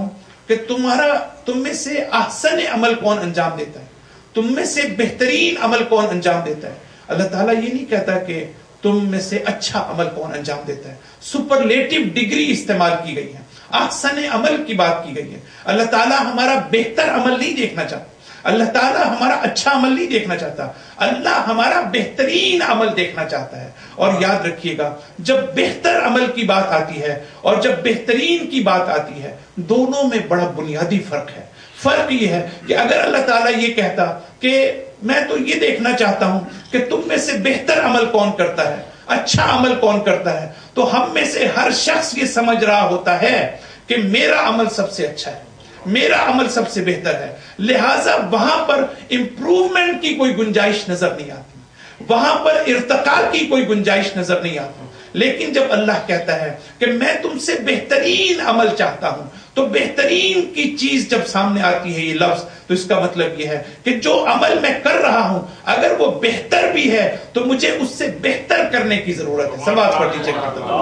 Speaker 1: کہ تمہارا تم میں سے احسن عمل کون انجام دیتا ہے, تم میں سے بہترین عمل کون انجام دیتا ہے. اللہ تعالیٰ یہ نہیں کہتا کہ تم میں سے اچھا عمل کون انجام دیتا ہے. سپرلیٹو ڈگری استعمال کی گئی ہے, احسن عمل کی بات کی گئی ہے. اللہ تعالیٰ ہمارا بہتر عمل نہیں دیکھنا چاہتا, اللہ تعالیٰ ہمارا اچھا عمل نہیں دیکھنا چاہتا, اللہ ہمارا بہترین عمل دیکھنا چاہتا ہے. اور یاد رکھیے گا, جب بہتر عمل کی بات آتی ہے اور جب بہترین کی بات آتی ہے, دونوں میں بڑا بنیادی فرق ہے. فرق یہ ہے کہ اگر اللہ تعالیٰ یہ کہتا کہ میں تو یہ دیکھنا چاہتا ہوں کہ تم میں سے بہتر عمل کون کرتا ہے, اچھا عمل کون کرتا ہے, تو ہم میں سے ہر شخص یہ سمجھ رہا ہوتا ہے کہ میرا عمل سب سے اچھا ہے, میرا عمل سب سے بہتر ہے. لہذا وہاں پر امپروومنٹ کی کوئی گنجائش نظر نہیں آتی, وہاں پر ارتقاء کی کوئی گنجائش نظر نہیں آتی. لیکن جب اللہ کہتا ہے کہ میں تم سے بہترین عمل چاہتا ہوں, تو بہترین کی چیز جب سامنے آتی ہے یہ لفظ, تو اس کا مطلب یہ ہے کہ جو عمل میں کر رہا ہوں اگر وہ بہتر بھی ہے تو مجھے اس سے بہتر کرنے کی ضرورت ہے. سماعت پڑھ لیجیے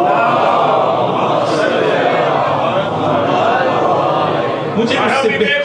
Speaker 1: مجھے اس سے بہتر.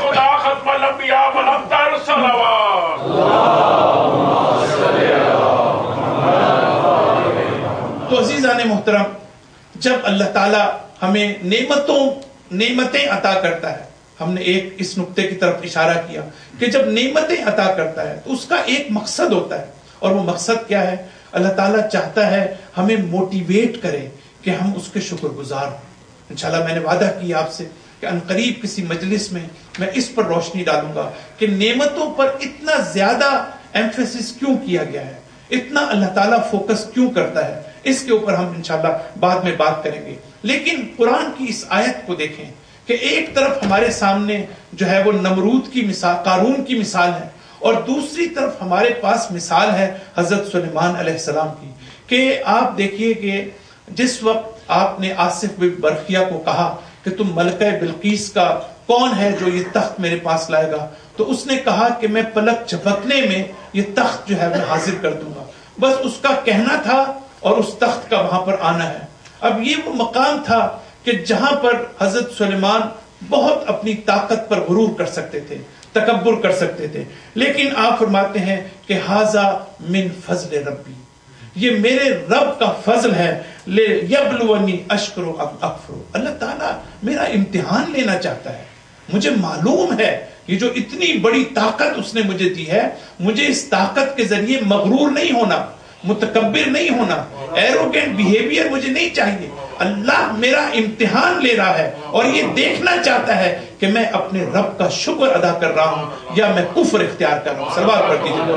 Speaker 1: تو عزیزان محترم, جب اللہ تعالیٰ ہمیں نعمتوں نعمتیں عطا کرتا ہے, ہم نے ایک اس نقطے کی طرف اشارہ کیا کہ جب نعمتیں عطا کرتا ہے تو اس کا ایک مقصد ہوتا ہے, اور وہ مقصد کیا ہے؟ اللہ تعالیٰ چاہتا ہے ہمیں موٹیویٹ کرے کہ ہم اس کے شکر گزار ہوں. انشاءاللہ میں نے وعدہ کیا آپ سے کہ انقریب کسی مجلس میں میں اس پر روشنی ڈالوں گا کہ نعمتوں پر اتنا زیادہ ایمفیسس کیوں کیا گیا ہے, اتنا اللہ تعالیٰ فوکس کیوں کرتا ہے. اس کے اوپر ہم انشاءاللہ بعد میں بات کریں گے. لیکن قرآن کی اس آیت کو دیکھیں کہ ایک طرف ہمارے سامنے جو ہے وہ نمرود کی مثال, قارون کی مثال ہے, اور دوسری طرف ہمارے پاس مثال ہے حضرت سلیمان علیہ السلام کی. کہ آپ دیکھیے کہ جس وقت آپ نے آصف بن برخیہ کو کہا کہ تم ملکہ بلقیس کا کون ہے جو یہ تخت میرے پاس لائے گا, تو اس نے کہا کہ میں پلک جھپکنے میں یہ تخت جو ہے میں حاضر کر دوں گا. بس اس کا کہنا تھا اور اس تخت کا وہاں پر آنا ہے. اب یہ وہ مقام تھا کہ جہاں پر حضرت سلیمان بہت اپنی طاقت پر غرور کر سکتے تھے, تکبر کر سکتے تھے, لیکن آپ فرماتے ہیں کہ ھذا من فضل ربی, یہ میرے رب کا فضل ہے, لے یبلونی اشکر ام اکفر. اللہ تعالیٰ میرا امتحان لینا چاہتا ہے. مجھے معلوم ہے یہ جو اتنی بڑی طاقت اس نے مجھے دی ہے, مجھے اس طاقت کے ذریعے مغرور نہیں ہونا, متکبر نہیں ہونا, ایروگینٹ بیہیویئر مجھے نہیں چاہیے. اللہ میرا امتحان لے رہا ہے اور یہ دیکھنا چاہتا ہے کہ میں اپنے رب کا شکر ادا کر رہا ہوں یا میں کفر اختیار کر رہا ہوں. صلوات پڑھ دیجیے.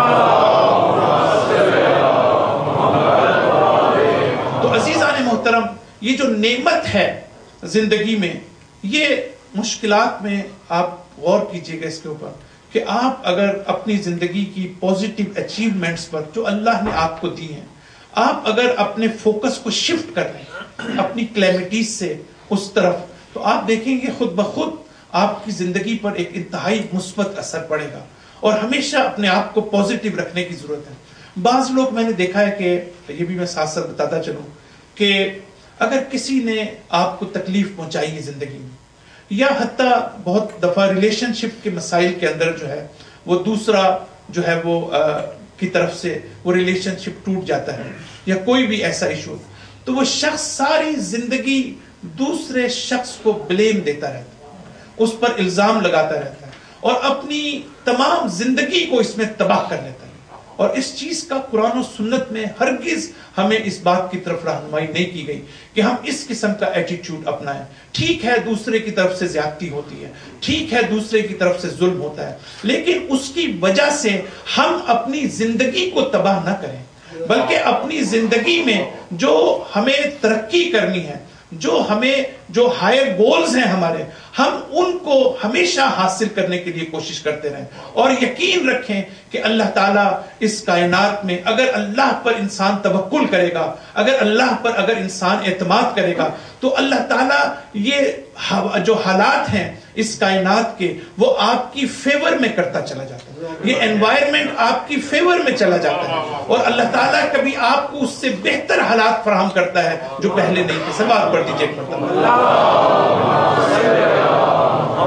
Speaker 1: تو عزیزان محترم, یہ جو نعمت ہے زندگی میں, یہ مشکلات میں آپ غور کیجئے گا اس کے اوپر کہ آپ اگر اپنی زندگی کی پوزیٹیو اچیومنٹس پر جو اللہ نے آپ کو دی ہیں, آپ اگر اپنے فوکس کو شفٹ کر لیں اپنی کلیمٹیز سے اس طرف, تو آپ دیکھیں گے خود بخود آپ کی زندگی پر ایک انتہائی مثبت اثر پڑے گا. اور ہمیشہ اپنے آپ کو پوزیٹیو رکھنے کی ضرورت ہے. بعض لوگ میں نے دیکھا ہے کہ یہ بھی میں ساتھ ساتھ بتاتا چلوں کہ اگر کسی نے آپ کو تکلیف پہنچائی ہے زندگی میں, یا حتیٰ بہت دفعہ ریلیشن شپ کے مسائل کے اندر جو ہے وہ دوسرا جو ہے وہ کی طرف سے وہ ریلیشن شپ ٹوٹ جاتا ہے, یا کوئی بھی ایسا ایشو, تو وہ شخص ساری زندگی دوسرے شخص کو بلیم دیتا رہتا ہے, اس پر الزام لگاتا رہتا ہے, اور اپنی تمام زندگی کو اس میں تباہ کر لیتا ہے. اور اس چیز کا قرآن و سنت میں ہرگز ہمیں اس بات کی طرف رہنمائی نہیں کی گئی کہ ہم اس قسم کا ایٹیٹیوڈ اپنائیں. ٹھیک ہے دوسرے کی طرف سے زیادتی ہوتی ہے, ٹھیک ہے دوسرے کی طرف سے ظلم ہوتا ہے, لیکن اس کی وجہ سے ہم اپنی زندگی کو تباہ نہ کریں, بلکہ اپنی زندگی میں جو ہمیں ترقی کرنی ہے, جو ہمیں جو ہائر گولز ہیں ہمارے, ہم ان کو ہمیشہ حاصل کرنے کے لیے کوشش کرتے رہیں. اور یقین رکھیں کہ اللہ تعالیٰ اس کائنات میں اگر اللہ پر انسان توکل کرے گا, اگر اللہ پر اگر انسان اعتماد کرے گا, تو اللہ تعالیٰ یہ جو حالات ہیں اس کائنات کے وہ آپ کی فیور میں کرتا چلا جاتا ہے, یہ انوائرمنٹ آپ کی فیور میں چلا جاتا ہے, اور اللہ تعالیٰ کبھی آپ کو اس سے بہتر حالات فراہم کرتا ہے جو پہلے نہیں تھے. سوال پڑھ دیجیے.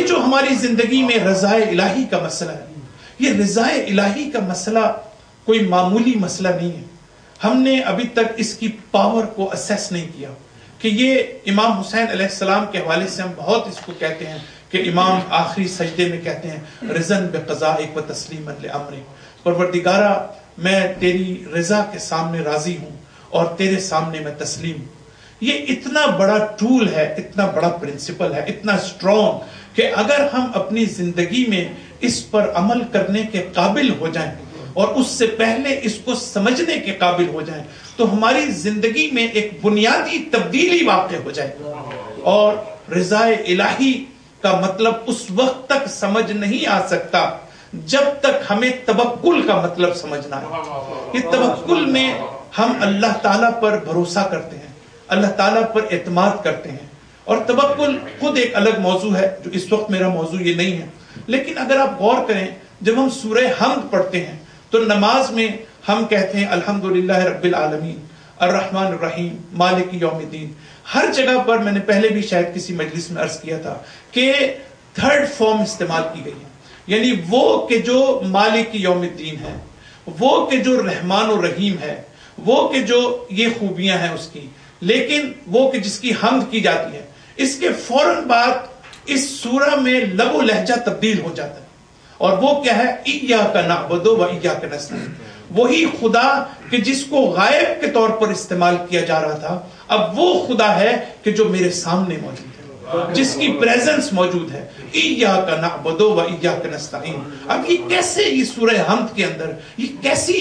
Speaker 1: یہ جو ہماری زندگی میں رضا الہی کا مسئلہ ہے، یہ رضا الہی کا مسئلہ کوئی معمولی مسئلہ نہیں ہے. ہم نے ابھی تک اس کی پاور کو اسیس نہیں کیا کہ یہ امام حسین علیہ السلام کے حوالے سے ہم بہت اس کو کہتے ہیں کہ امام آخری سجدے میں کہتے ہیں رضن بقضائک و تسلیما لامرک، پروردگارا میں تیری رضا کے سامنے راضی ہوں اور تیرے سامنے میں تسلیم ہوں. یہ اتنا بڑا ٹول ہے، اتنا بڑا پرنسپل ہے، اتنا اسٹرانگ کہ اگر ہم اپنی زندگی میں اس پر عمل کرنے کے قابل ہو جائیں اور اس سے پہلے اس کو سمجھنے کے قابل ہو جائیں تو ہماری زندگی میں ایک بنیادی تبدیلی واقع ہو جائے. اور رضا الہی کا مطلب اس وقت تک سمجھ نہیں آ سکتا جب تک ہمیں توکل کا مطلب سمجھنا ہے. یہ توکل میں ہم اللہ تعالیٰ پر بھروسہ کرتے ہیں، اللہ تعالیٰ پر اعتماد کرتے ہیں. اور توکل خود ایک الگ موضوع ہے جو اس وقت میرا موضوع یہ نہیں ہے. لیکن اگر آپ غور کریں، جب ہم سورہ حمد پڑھتے ہیں تو نماز میں ہم کہتے ہیں الحمدللہ رب العالمین الرحمن الرحیم مالک یوم الدین. ہر جگہ پر میں نے پہلے بھی شاید کسی مجلس میں عرض کیا تھا کہ تھرڈ فارم استعمال کی گئی ہے، یعنی وہ کہ جو مالک یوم الدین ہے، وہ کہ جو رحمان و رحیم ہے، وہ کہ جو یہ خوبیاں ہیں اس کی، لیکن وہ کہ جس کی حمد کی جاتی ہے. اس کے فوراً بعد اس سورہ میں لب و لہجہ تبدیل ہو جاتا ہے، اور وہ کیا ہے؟ ایاک نعبد و ایاک نستعین. وہی خدا کہ جس کو غائب کے طور پر استعمال کیا جا رہا تھا، اب وہ خدا ہے کہ جو میرے سامنے موجود ہے، جس کی پریزنس موجود ہے. ایاک نعبد و ایاک نستعین. اب یہ کیسے، یہ سورہ حمد کے اندر یہ کیسی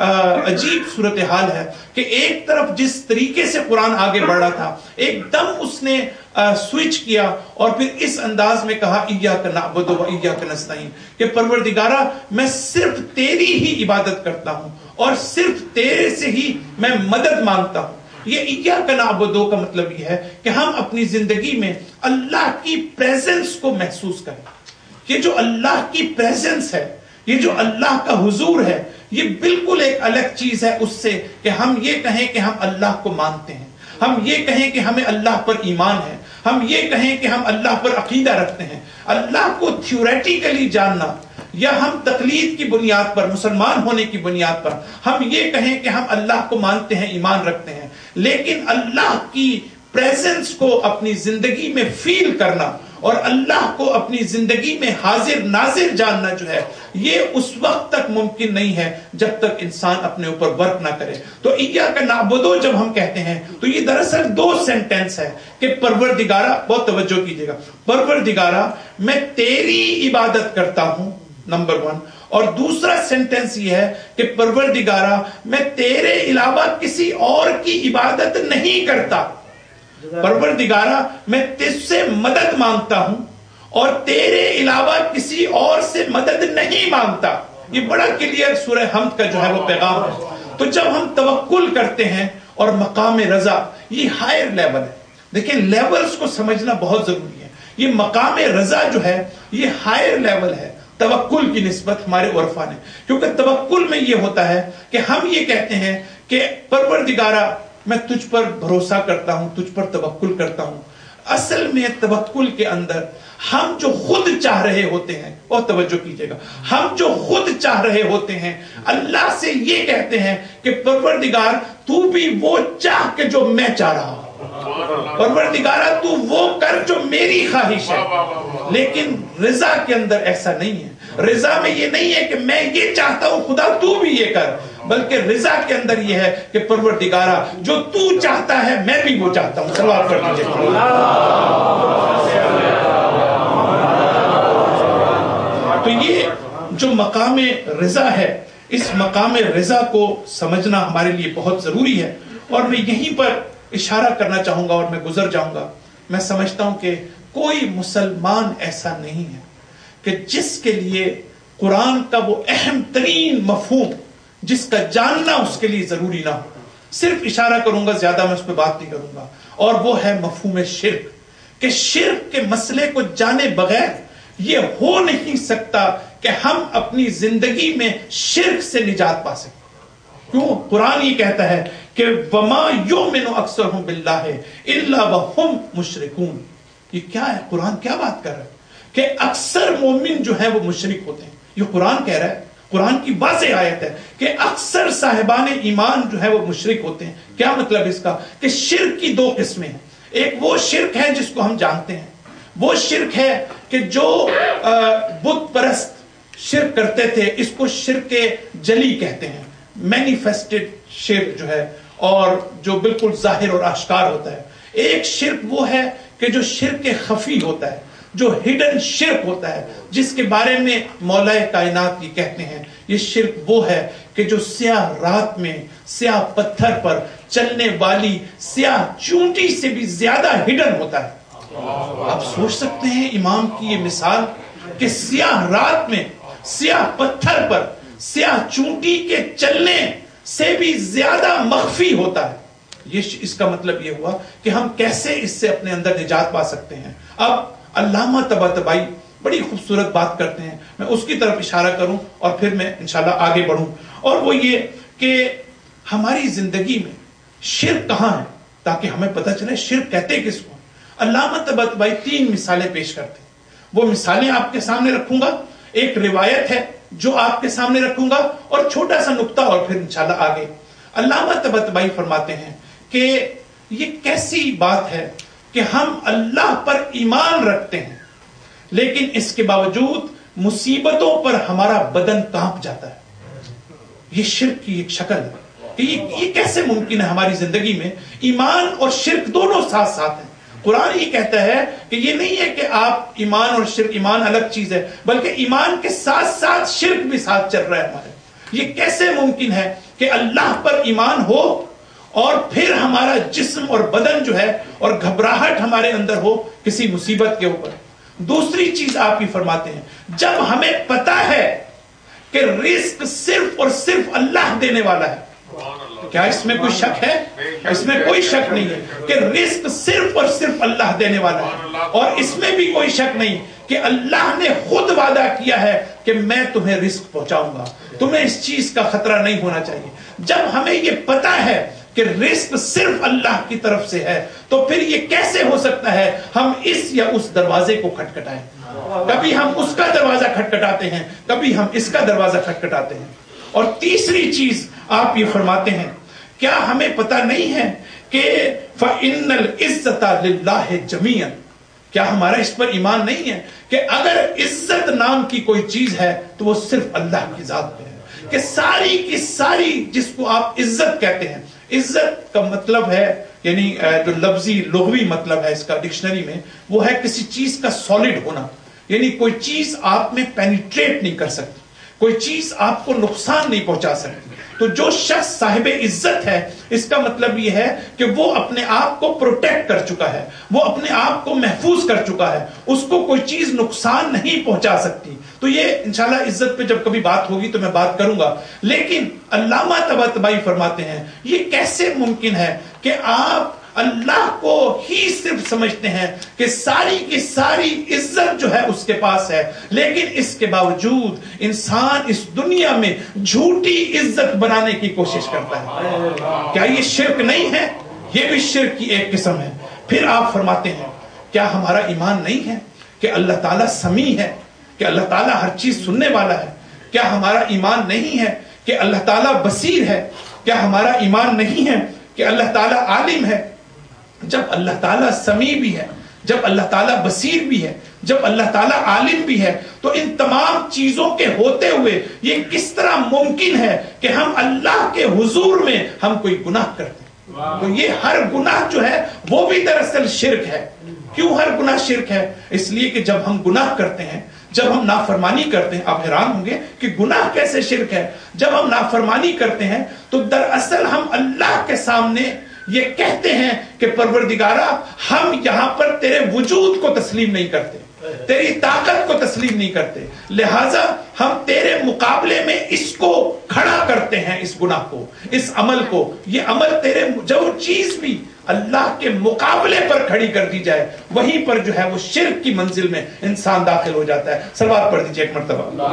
Speaker 1: عجیب صورتحال ہے کہ ایک طرف جس طریقے سے قرآن آگے بڑھ رہا تھا، ایک دم اس نے سوئچ کیا اور پھر اس انداز میں کہا ایاک نعبد و ایاک نستعین، کہ پروردگارا میں صرف تیری ہی عبادت کرتا ہوں اور صرف تیرے سے ہی میں مدد مانگتا ہوں. یہ ایاک نعبد کا مطلب یہ ہے کہ ہم اپنی زندگی میں اللہ کی پریزنس کو محسوس کریں. یہ جو اللہ کی پریزنس ہے، یہ جو اللہ کا حضور ہے، یہ بالکل ایک الگ چیز ہے اس سے کہ ہم یہ کہیں کہ ہم اللہ کو مانتے ہیں، ہم یہ کہیں کہ ہمیں اللہ پر ایمان ہے، ہم یہ کہیں کہ ہم اللہ پر عقیدہ رکھتے ہیں. اللہ کو تھیوریٹیکلی جاننا یا ہم تقلید کی بنیاد پر، مسلمان ہونے کی بنیاد پر ہم یہ کہیں کہ ہم اللہ کو مانتے ہیں، ایمان رکھتے ہیں، لیکن اللہ کی پریزنس کو اپنی زندگی میں فیل کرنا اور اللہ کو اپنی زندگی میں حاضر ناظر جاننا جو ہے، یہ اس وقت تک ممکن نہیں ہے جب تک انسان اپنے اوپر ورک نہ کرے. تو ایاک نعبد جب ہم کہتے ہیں تو یہ دراصل دو سینٹینس ہے کہ پروردگارا، بہت توجہ کیجئے گا، پروردگارا میں تیری عبادت کرتا ہوں، نمبر ون. اور دوسرا سینٹینس یہ ہے کہ پروردگارا میں تیرے علاوہ کسی اور کی عبادت نہیں کرتا. پروردگارا میں تجھ سے مدد مانگتا ہوں اور تیرے علاوہ کسی اور سے مدد نہیں مانگتا. یہ بڑا کلیئر سورہ حمد کا جو ہے وہ پیغام ہے. تو جب ہم توکل کرتے ہیں اور مقام رضا، یہ ہائر لیول ہے. دیکھیں لیولز کو سمجھنا بہت ضروری ہے. یہ مقام رضا جو ہے یہ ہائر لیول ہے توکل کی نسبت ہمارے عرفا نے، کیونکہ توکل میں یہ ہوتا ہے کہ ہم یہ کہتے ہیں کہ پروردگارا میں تجھ پر بھروسہ کرتا ہوں، تجھ پر توکل کرتا ہوں. اصل میں توکل کے اندر ہم جو خود چاہ رہے ہوتے ہیں، بہت توجہ کیجئے گا، ہم جو خود چاہ رہے ہوتے ہیں اللہ سے یہ کہتے ہیں کہ پروردگار تو بھی وہ چاہ کہ جو میں چاہ رہا ہوں، پروردگارا تو وہ کر جو میری خواہش ہے. لیکن رضا کے اندر ایسا نہیں ہے. رضا میں یہ نہیں ہے کہ میں یہ چاہتا ہوں خدا تو بھی یہ کر، بلکہ رضا کے اندر یہ ہے کہ پروردگارا جو تو چاہتا ہے میں بھی وہ چاہتا ہوں. صلوات کر دیجئے. تو یہ جو مقام رضا ہے، اس مقام رضا کو سمجھنا ہمارے لیے بہت ضروری ہے. اور میں یہیں پر اشارہ کرنا چاہوں گا اور میں گزر جاؤں گا. میں سمجھتا ہوں کہ کوئی مسلمان ایسا نہیں ہے کہ جس کے لیے قرآن کا وہ اہم ترین مفہوم جس کا جاننا اس کے لیے ضروری نہ ہو. صرف اشارہ کروں گا، زیادہ میں اس پہ بات نہیں کروں گا، اور وہ ہے مفہوم شرک. کہ شرک کے مسئلے کو جانے بغیر یہ ہو نہیں سکتا کہ ہم اپنی زندگی میں شرک سے نجات پا سکیں. کیوں؟ قرآن یہ کہتا ہے کہ وما یؤمن اکثرهم باللہ الا وهم مشرکون. یہ کیا ہے؟ قرآن کیا بات کر رہا ہے کہ اکثر مومن جو ہے وہ مشرک ہوتے ہیں. یہ قرآن کہہ رہا ہے, قرآن کی واضح آیت ہے کہ اکثر صاحبان ایمان جو ہے وہ مشرک ہوتے ہیں. کیا مطلب اس کا؟ کہ شرک کی دو قسمیں ہیں. ایک وہ شرک ہے جس کو ہم جانتے ہیں, وہ شرک ہے کہ جو بت پرست شرک کرتے تھے, اس کو شرک جلی کہتے ہیں, مینیفیسٹڈ شرک جو ہے, اور جو بالکل ظاہر اور آشکار ہوتا ہے. ایک شرک وہ ہے کہ جو شرک خفی ہوتا ہے, جو ہڈن شرک ہوتا ہے, جس کے بارے میں مولا کائنات یہ کہتے ہیں یہ شرک وہ ہے کہ جو سیاہ رات میں سیاہ پتھر پر چلنے والی سیاہ چونٹی سے بھی زیادہ ہڈن ہوتا ہے. آپ سوچ سکتے ہیں امام کی یہ مثال کہ سیاہ رات میں سیاہ پتھر پر سیاہ چونٹی کے چلنے سے بھی زیادہ مخفی ہوتا ہے. یہ اس کا مطلب یہ ہوا کہ ہم کیسے اس سے اپنے اندر نجات پا سکتے ہیں. اب علامہ طباطبائی بڑی خوبصورت بات کرتے ہیں, میں اس کی طرف اشارہ کروں اور پھر میں انشاءاللہ آگے بڑھوں, اور وہ یہ کہ ہماری زندگی میں شرک کہاں ہے تاکہ ہمیں پتہ چلے شرک کہتے کس کو. علامہ طباطبائی تین مثالیں پیش کرتے ہیں. وہ مثالیں آپ کے سامنے رکھوں گا, ایک روایت ہے جو آپ کے سامنے رکھوں گا, اور چھوٹا سا نقطہ اور پھر انشاءاللہ آگے. علامہ طباطبائی فرماتے ہیں کہ یہ کیسی بات ہے کہ ہم اللہ پر ایمان رکھتے ہیں لیکن اس کے باوجود مصیبتوں پر ہمارا بدن کانپ جاتا ہے. یہ شرک کی ایک شکل ہے کہ یہ, یہ کیسے ممکن ہے ہماری زندگی میں ایمان اور شرک دونوں ساتھ ساتھ ہیں. قرآن یہ کہتا ہے کہ یہ نہیں ہے کہ آپ ایمان اور شرک, ایمان الگ چیز ہے, بلکہ ایمان کے ساتھ ساتھ شرک بھی ساتھ چل رہا ہے ہمارے. یہ کیسے ممکن ہے کہ اللہ پر ایمان ہو اور پھر ہمارا جسم اور بدن جو ہے اور گھبراہٹ ہمارے اندر ہو کسی مصیبت کے اوپر. دوسری چیز آپ ہی فرماتے ہیں, جب ہمیں پتا ہے کہ رزق صرف اور صرف اللہ دینے والا ہے, کیا اس میں کوئی شک ہے؟ اس میں کوئی شک نہیں ہے کہ رزق صرف اور صرف اللہ دینے والا ہے, اور اس میں بھی کوئی شک نہیں کہ اللہ نے خود وعدہ کیا ہے کہ میں تمہیں رزق پہنچاؤں گا, تمہیں اس چیز کا خطرہ نہیں ہونا چاہیے. جب ہمیں یہ پتا ہے کہ رزق صرف اللہ کی طرف سے ہے تو پھر یہ کیسے ہو سکتا ہے ہم اس یا اس دروازے کو کھٹکھٹائیں. کبھی ہم اس کا دروازہ کھٹکھٹاتے ہیں, کبھی ہم اس کا دروازہ کھٹکھٹاتے ہیں. اور تیسری چیز آپ یہ فرماتے ہیں, کیا ہمیں پتہ نہیں ہے کہ فَإِنَّ الْعِزَّةَ لِلَّهِ جَمِيعًا, کیا ہمارا اس پر ایمان نہیں ہے کہ اگر عزت نام کی کوئی چیز ہے تو وہ صرف اللہ کی ذات پہ ہے, کہ ساری کی ساری جس کو آپ عزت کہتے ہیں, عزت کا مطلب ہے یعنی جو لفظی لغوی مطلب ہے اس کا ڈکشنری میں, وہ ہے کسی چیز کا سالڈ ہونا, یعنی کوئی چیز آپ میں پینیٹریٹ نہیں کر سکتی, کوئی چیز آپ کو نقصان نہیں پہنچا سکتی. تو جو شخص صاحب عزت ہے اس کا مطلب یہ ہے کہ وہ اپنے آپ کو پروٹیکٹ کر چکا ہے, وہ اپنے آپ کو محفوظ کر چکا ہے, اس کو کوئی چیز نقصان نہیں پہنچا سکتی. تو یہ انشاءاللہ عزت پہ جب کبھی بات ہوگی تو میں بات کروں گا. لیکن علامہ طباطبائی فرماتے ہیں یہ کیسے ممکن ہے کہ آپ اللہ کو ہی صرف سمجھتے ہیں کہ ساری کی ساری عزت جو ہے اس کے پاس ہے, لیکن اس کے باوجود انسان اس دنیا میں جھوٹی عزت بنانے کی کوشش کرتا ہے. کیا یہ شرک نہیں ہے؟ یہ بھی شرک کی ایک قسم ہے. پھر آپ فرماتے ہیں کیا ہمارا ایمان نہیں ہے کہ اللہ تعالیٰ سمیع ہے, کہ اللہ تعالیٰ ہر چیز سننے والا ہے؟ کیا ہمارا ایمان نہیں ہے کہ اللہ تعالیٰ بصیر ہے؟ کیا ہمارا ایمان نہیں ہے کہ اللہ تعالیٰ عالم ہے؟ جب اللہ تعالیٰ سمیع بھی ہے, جب اللہ تعالیٰ بصیر بھی ہے, جب اللہ تعالیٰ عالم بھی ہے, تو ان تمام چیزوں کے ہوتے ہوئے یہ کس طرح ممکن ہے کہ ہم اللہ کے حضور میں ہم کوئی گناہ کرتے ہیں؟ تو یہ ہر گناہ جو ہے وہ بھی دراصل شرک ہے. کیوں ہر گناہ شرک ہے؟ اس لیے کہ جب ہم گناہ کرتے ہیں, جب ہم نافرمانی کرتے ہیں, آپ حیران ہوں گے کہ گناہ کیسے شرک ہے. جب ہم نافرمانی کرتے ہیں تو دراصل ہم اللہ کے سامنے یہ کہتے ہیں کہ پروردگارا ہم یہاں پر تیرے وجود کو تسلیم نہیں کرتے, تیری طاقت کو تسلیم نہیں کرتے, لہٰذا ہم تیرے مقابلے میں اس کو کھڑا کرتے ہیں, اس گناہ کو, اس عمل کو. یہ عمل تیرے جو چیز بھی اللہ کے مقابلے پر کھڑی کر دی جائے وہیں پر جو ہے وہ شرک کی منزل میں انسان داخل ہو جاتا ہے. صلوات پڑھ دیجیے ایک مرتبہ.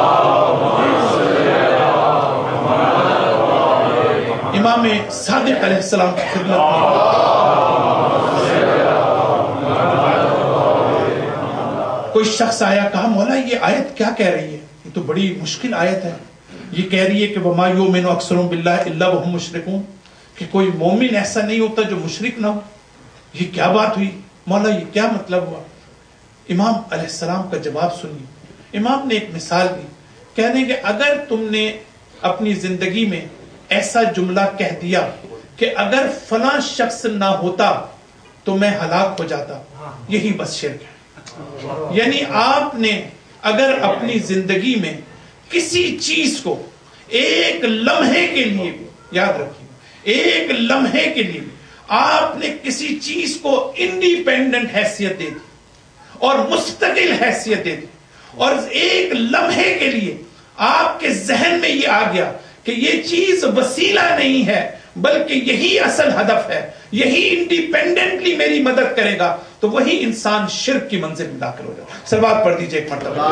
Speaker 1: امام صادق علیہ السلام کی خدمت میں کوئی شخص آیا, کہا مولا یہ آیت کیا کہہ رہی ہے, یہ تو بڑی مشکل آیت ہے, یہ کہہ رہی ہے کہ وما یؤمن اکثرهم باللہ الا وهم مشرکون, کہ کوئی مومن ایسا نہیں ہوتا جو مشرک نہ ہو. یہ کیا بات ہوئی مولا, یہ کیا مطلب ہوا؟ امام علیہ السلام کا جواب سنیے. امام نے ایک مثال دی, کہنے کہ اگر تم نے اپنی زندگی میں ایسا جملہ کہہ دیا کہ اگر فلاں شخص نہ ہوتا تو میں ہلاک ہو جاتا, یہی بس شرک ہے. یعنی آپ نے اگر اپنی زندگی میں کسی چیز کو ایک لمحے کے لیے بھی, یاد رکھیے ایک لمحے کے لیے بھی آپ نے کسی چیز کو انڈیپینڈنٹ حیثیت دے دی اور مستقل حیثیت دے دی, اور ایک لمحے کے لیے آپ کے ذہن میں یہ آ گیا کہ یہ چیز وسیلہ نہیں ہے بلکہ یہی اصل ہدف ہے, یہی انڈیپینڈنٹلی میری مدد کرے گا, تو وہی انسان شرک کی منزل میں داخل ہو جائے. سلوات پڑھ دیجئے ایک مرتبہ.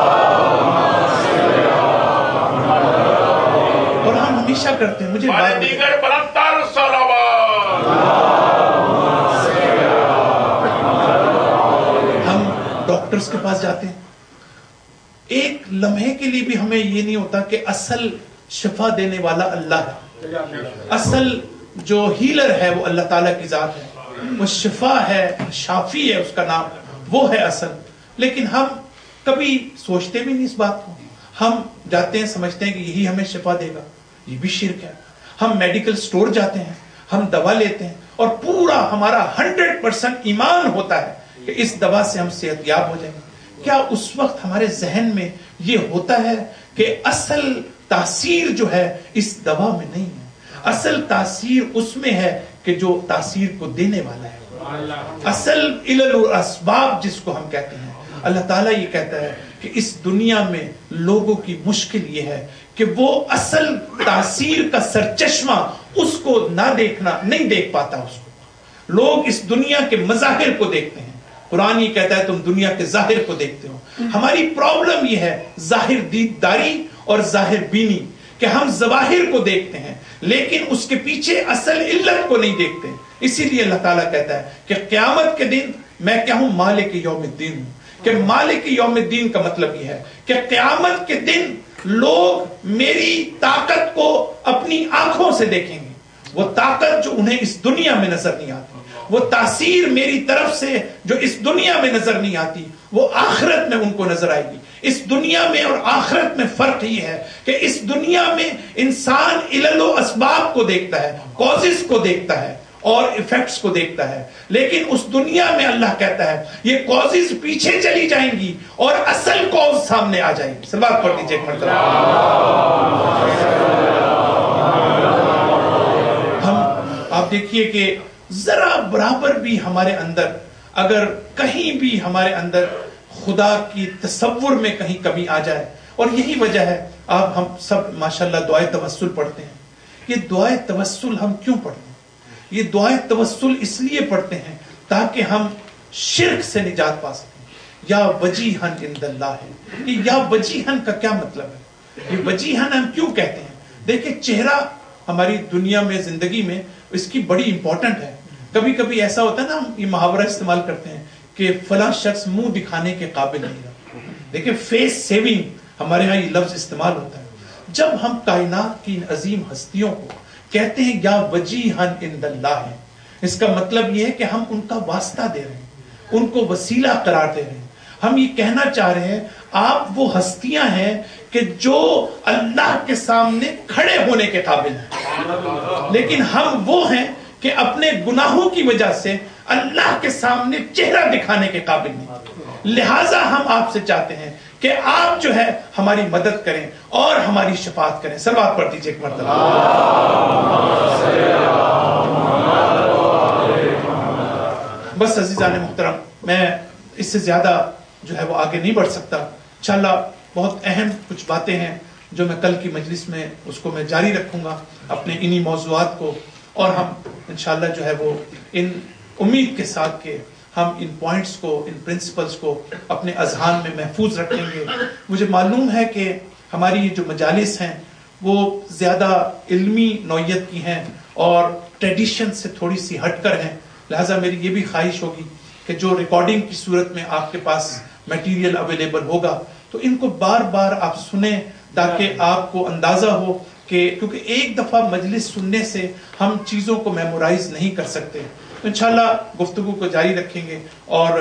Speaker 1: اور ہم ہمیشہ کرتے ہیں, مجھے
Speaker 2: دیگر برتر صلوات,
Speaker 1: ہم ڈاکٹرز کے پاس جاتے ہیں, ایک لمحے کے لیے بھی ہمیں یہ نہیں ہوتا کہ اصل شفا دینے والا اللہ ہے, اصل جو ہیلر ہے وہ اللہ تعالیٰ کی ذات ہے, وہ شفا ہے, شافی ہے اس کا نام, وہ ہے اصل. لیکن ہم کبھی سوچتے بھی نہیں اس بات کو, ہم جاتے ہیں سمجھتے ہیں کہ یہی ہمیں شفا دے گا, یہ بھی شرک ہے. ہم میڈیکل سٹور جاتے ہیں, ہم دوا لیتے ہیں اور پورا ہمارا ہنڈریڈ پرسینٹ ایمان ہوتا ہے کہ اس دوا سے ہم صحت یاب ہو جائیں گے. کیا اس وقت ہمارے ذہن میں یہ ہوتا ہے کہ اصل تاثیر جو ہے اس دوا میں نہیں ہے, اصل تاثیر اس میں ہے کہ جو تاثیر کو دینے والا ہے, اصل علل و اسباب جس کو ہم کہتے ہیں. اللہ تعالیٰ یہ کہتا ہے کہ اس دنیا میں لوگوں کی مشکل یہ ہے کہ وہ اصل تاثیر کا سرچشمہ اس کو نہ دیکھنا, نہیں دیکھ پاتا اس کو. لوگ اس دنیا کے مظاہر کو دیکھتے ہیں, قرآن یہ کہتا ہے تم دنیا کے ظاہر کو دیکھتے ہو. ہماری پرابلم یہ ہے ظاہر دیداری اور ظاہر بینی, کہ ہم ظواہر کو دیکھتے ہیں لیکن اس کے پیچھے اصل علت کو نہیں دیکھتے. اسی لیے اللہ تعالیٰ کہتا ہے کہ قیامت کے دن میں کیا ہوں, مالک یوم الدین ہوں. کہ مالک یوم الدین کا مطلب یہ ہے کہ قیامت کے دن لوگ میری طاقت کو اپنی آنکھوں سے دیکھیں گے. وہ طاقت جو انہیں اس دنیا میں نظر نہیں آتی, وہ تاثیر میری طرف سے جو اس دنیا میں نظر نہیں آتی, وہ آخرت میں ان کو نظر آئے گی. اس دنیا میں اور آخرت میں فرق یہ ہے کہ اس دنیا میں انسان علل و اسباب کو دیکھتا ہے, کازز کو دیکھتا ہے اور ایفیکٹس کو دیکھتا ہے, لیکن اس دنیا میں اللہ کہتا ہے یہ کازز پیچھے چلی جائیں گی اور اصل کاز سامنے آ جائیں گی. سلوات پڑھ دیجیے ایک مرتبہ. ہم آپ دیکھیے کہ ذرا برابر بھی ہمارے اندر اگر کہیں بھی ہمارے اندر خدا کی تصور میں کہیں کمی آ جائے, اور یہی وجہ ہے آپ ہم سب ماشاءاللہ دعائے توسل پڑھتے ہیں. یہ دعائے توسل ہم کیوں پڑھتے ہیں؟ یہ دعائے توسل اس لیے پڑھتے ہیں تاکہ ہم شرک سے نجات پا سکیں. یا وجیہن عند اللہ ہے. یہ یا وجیہن کا کیا مطلب ہے؟ یہ وجیہن ہم کیوں کہتے ہیں؟ دیکھیں چہرہ ہماری دنیا میں زندگی میں اس کی بڑی امپورٹنٹ ہے. کبھی کبھی ایسا ہوتا ہے نا, ہم یہ محاورہ استعمال کرتے ہیں کہ فلاں شخص منہ دکھانے کے قابل نہیں رہا. دیکھیں فیس سیونگ ہمارے ہاں یہ لفظ استعمال ہوتا ہے. جب ہم کائنات کی عظیم ہستیوں کو کہتے ہیں یا وجیہن عند اللہ ہے, اس کا مطلب یہ ہے کہ ہم ان کا واسطہ دے رہے ہیں, ان کو وسیلہ قرار دے رہے ہیں. ہم یہ کہنا چاہ رہے ہیں آپ وہ ہستیاں ہیں کہ جو اللہ کے سامنے کھڑے ہونے کے قابل ہیں, لیکن ہم وہ ہیں کہ اپنے گناہوں کی وجہ سے اللہ کے سامنے چہرہ دکھانے کے قابل نہیں. لہٰذا ہم آپ سے چاہتے ہیں کہ آپ جو ہے ہماری مدد کریں اور ہماری شفاعت کریں. سلوات پڑھ دیجیے ایک مرتبہ. بس عزیزان محترم, میں اس سے زیادہ جو ہے وہ آگے نہیں بڑھ سکتا. انشاءاللہ بہت اہم کچھ باتیں ہیں جو میں کل کی مجلس میں اس کو میں جاری رکھوں گا اپنے انہی موضوعات کو, اور ہم انشاءاللہ جو ہے وہ ان امید کے ساتھ کہ ہم ان پوائنٹس کو, ان پرنسپلز کو اپنے اذہان میں محفوظ رکھیں گے. مجھے معلوم ہے کہ ہماری جو مجالس ہیں وہ زیادہ علمی نوعیت کی ہیں اور ٹریڈیشن سے تھوڑی سی ہٹ کر ہیں, لہٰذا میری یہ بھی خواہش ہوگی کہ جو ریکارڈنگ کی صورت میں آپ کے پاس میٹیریل اویلیبل ہوگا تو ان کو بار بار آپ سنیں تاکہ آپ کو اندازہ ہو کہ کیونکہ ایک دفعہ مجلس سننے سے ہم چیزوں کو میمورائز نہیں کر سکتے. تو انشاءاللہ گفتگو کو جاری رکھیں گے اور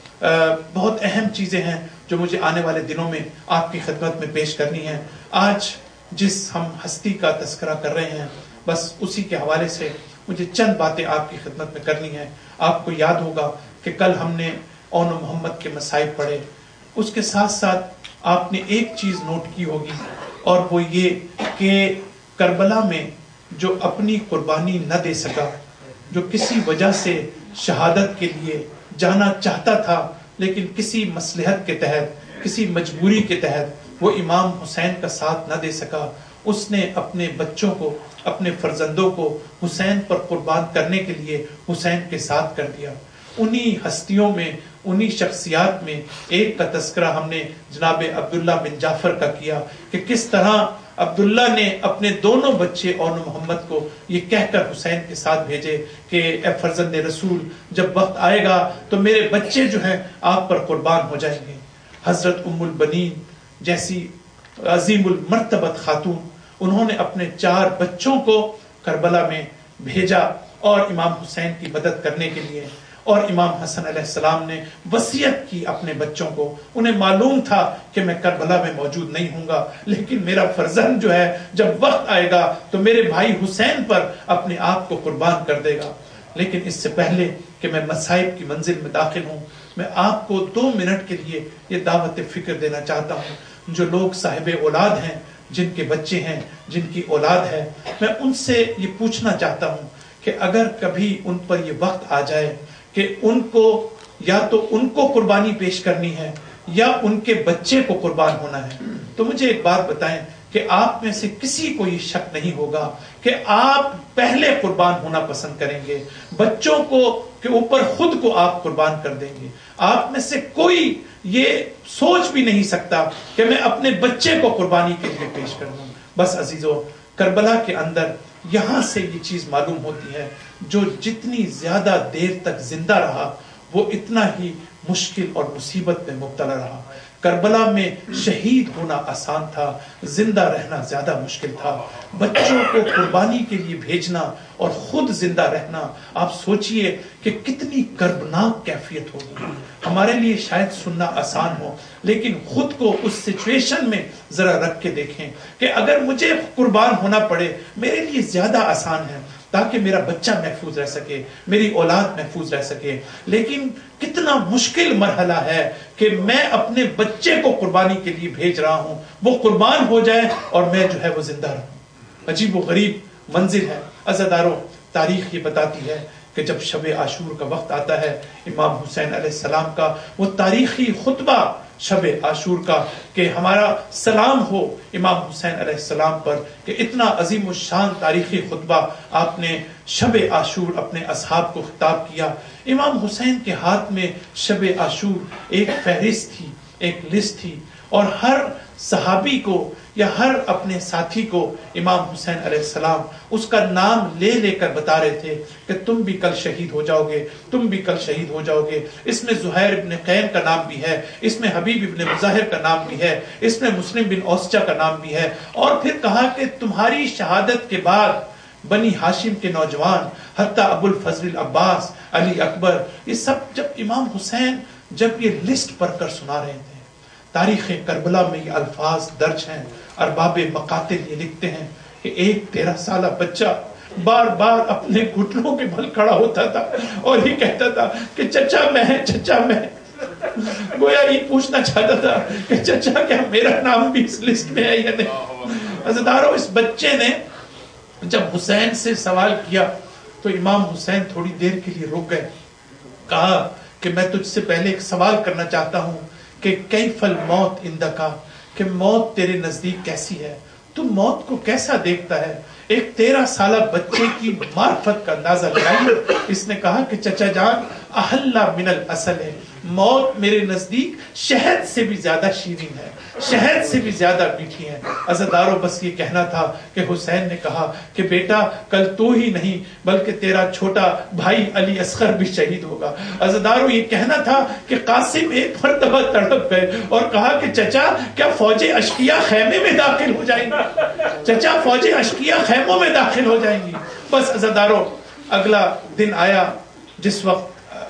Speaker 1: بہت اہم چیزیں ہیں جو مجھے آنے والے دنوں میں آپ کی خدمت میں پیش کرنی ہے. آج جس ہم ہستی کا تذکرہ کر رہے ہیں بس اسی کے حوالے سے مجھے چند باتیں آپ کی خدمت میں کرنی ہے. آپ کو یاد ہوگا کہ کل ہم نے اون محمد کے مصائب پڑھے, اس کے ساتھ ساتھ آپ نے ایک چیز نوٹ کی ہوگی اور وہ یہ کہ کربلا میں جو اپنی قربانی نہ دے سکا, جو کسی وجہ سے شہادت کے لیے جانا چاہتا تھا لیکن کسی مصلحت کے تحت, کسی مجبوری کے تحت وہ امام حسین کا ساتھ نہ دے سکا, اس نے اپنے بچوں کو, اپنے فرزندوں کو حسین پر قربان کرنے کے لیے حسین کے ساتھ کر دیا. انہی ہستیوں میں, انہی شخصیات میں ایک کا تذکرہ ہم نے جناب عبداللہ بن جعفر کا کیا کہ کس طرح عبداللہ نے اپنے دونوں بچے اون محمد کو یہ کہہ کر حسین کے ساتھ بھیجے کہ اے فرزند رسول, جب وقت آئے گا تو میرے بچے جو ہیں آپ پر قربان ہو جائیں گے. حضرت ام البنین جیسی عظیم المرتبت خاتون, انہوں نے اپنے چار بچوں کو کربلا میں بھیجا اور امام حسین کی مدد کرنے کے لیے. اور امام حسن علیہ السلام نے وصیت کی اپنے بچوں کو, انہیں معلوم تھا کہ میں کربلا میں موجود نہیں ہوں گا لیکن میرا فرزند جو ہے جب وقت آئے گا تو میرے بھائی حسین پر اپنے آپ کو قربان کر دے گا. لیکن اس سے پہلے کہ میں مصائب کی منزل میں داخل ہوں, میں آپ کو دو منٹ کے لیے یہ دعوت فکر دینا چاہتا ہوں. جو لوگ صاحب اولاد ہیں, جن کے بچے ہیں, جن کی اولاد ہے, میں ان سے یہ پوچھنا چاہتا ہوں کہ اگر کبھی ان پر یہ وقت آ جائے کہ ان کو یا تو ان کو قربانی پیش کرنی ہے یا ان کے بچے کو قربان ہونا ہے, تو مجھے ایک بات بتائیں کہ آپ میں سے کسی کو یہ شک نہیں ہوگا کہ آپ پہلے قربان ہونا پسند کریں گے, بچوں کو کے اوپر خود کو آپ قربان کر دیں گے. آپ میں سے کوئی یہ سوچ بھی نہیں سکتا کہ میں اپنے بچے کو قربانی کے لیے پیش کر دوں. بس عزیزو, کربلا کے اندر یہاں سے یہ چیز معلوم ہوتی ہے, جو جتنی زیادہ دیر تک زندہ رہا وہ اتنا ہی مشکل اور مصیبت میں مبتلا رہا. کربلا میں شہید ہونا آسان تھا, زندہ رہنا زیادہ مشکل تھا. بچوں کو قربانی کے لیے بھیجنا اور خود زندہ رہنا, آپ سوچئے کہ کتنی کربناک کیفیت ہوگی. ہمارے لیے شاید سننا آسان ہو لیکن خود کو اس سچویشن میں ذرا رکھ کے دیکھیں کہ اگر مجھے قربان ہونا پڑے میرے لیے زیادہ آسان ہے تاکہ میرا بچہ محفوظ رہ سکے, میری اولاد محفوظ رہ سکے. لیکن کتنا مشکل مرحلہ ہے کہ میں اپنے بچے کو قربانی کے لیے بھیج رہا ہوں, وہ قربان ہو جائے اور میں جو ہے وہ زندہ رہوں. عجیب و غریب منظر ہے. عزادارو, تاریخ یہ بتاتی ہے کہ جب شب عاشور کا وقت آتا ہے, امام حسین علیہ السلام کا وہ تاریخی خطبہ شب عاشور کا کہ ہمارا سلام ہو امام حسین علیہ السلام پر, کہ اتنا عظیم الشان تاریخی خطبہ آپ نے شب عاشور اپنے اصحاب کو خطاب کیا. امام حسین کے ہاتھ میں شب عاشور ایک فہرست تھی, ایک لسٹ تھی, اور ہر صحابی کو یا ہر اپنے ساتھی کو امام حسین علیہ السلام اس کا نام لے لے کر بتا رہے تھے کہ تم بھی کل شہید ہو جاؤ گے, تم بھی کل شہید ہو جاؤ گے. اس میں زہیر ابن قین کا نام بھی ہے, اس میں حبیب ابن مظاہر کا نام بھی ہے, اس میں مسلم بن اوسجہ کا نام بھی ہے. اور پھر کہا کہ تمہاری شہادت کے بعد بنی ہاشم کے نوجوان حتیٰ ابو الفضل العباس, علی اکبر, یہ سب جب امام حسین جب یہ لسٹ پڑھ کر سنا رہے تھے, تاریخ کربلا میں یہ الفاظ درج ہیں. ارباب مقاتل یہ لکھتے ہیں کہ ایک تیرہ سالہ بچہ بار بار اپنے گھٹنوں کے بل کھڑا ہوتا تھا اور یہ کہتا تھا کہ چچا میں, چچا میں. گویا یہ پوچھنا چاہتا تھا کہ چچا کیا میرا نام بھی اس لسٹ میں ہے یا نہیں. عزیزارو, اس بچے نے جب حسین سے سوال کیا تو امام حسین تھوڑی دیر کے لیے رک گئے. کہا کہ میں تجھ سے پہلے ایک سوال کرنا چاہتا ہوں کہ کیف الموت عندک, کہ موت تیرے نزدیک کیسی ہے, تو موت کو کیسا دیکھتا ہے. ایک تیرہ سالہ بچے کی معرفت کا اندازہ لگائیے. اس نے کہا کہ چچا جان, احلّا من الاصل ہے, موت میرے نزدیک شہد سے بھی زیادہ شیرین ہے، شہد سے بھی زیادہ میٹھی ہے۔ عزادارو بس یہ کہنا تھا کہ حسین نے کہا کہ بیٹا کل تو ہی نہیں بلکہ تیرا چھوٹا بھائی علی اصغر بھی شہید ہوگا۔ عزادارو یہ کہنا تھا کہ قاسم ایک مرتبہ تڑپ گئے اور کہا کہ چچا کیا فوجیں اشقیاء خیمے میں داخل ہو جائیں گی، چچا فوجیں اشقیاء خیموں میں داخل ہو جائیں گی۔ بس عزادارو اگلا دن آیا جس وقت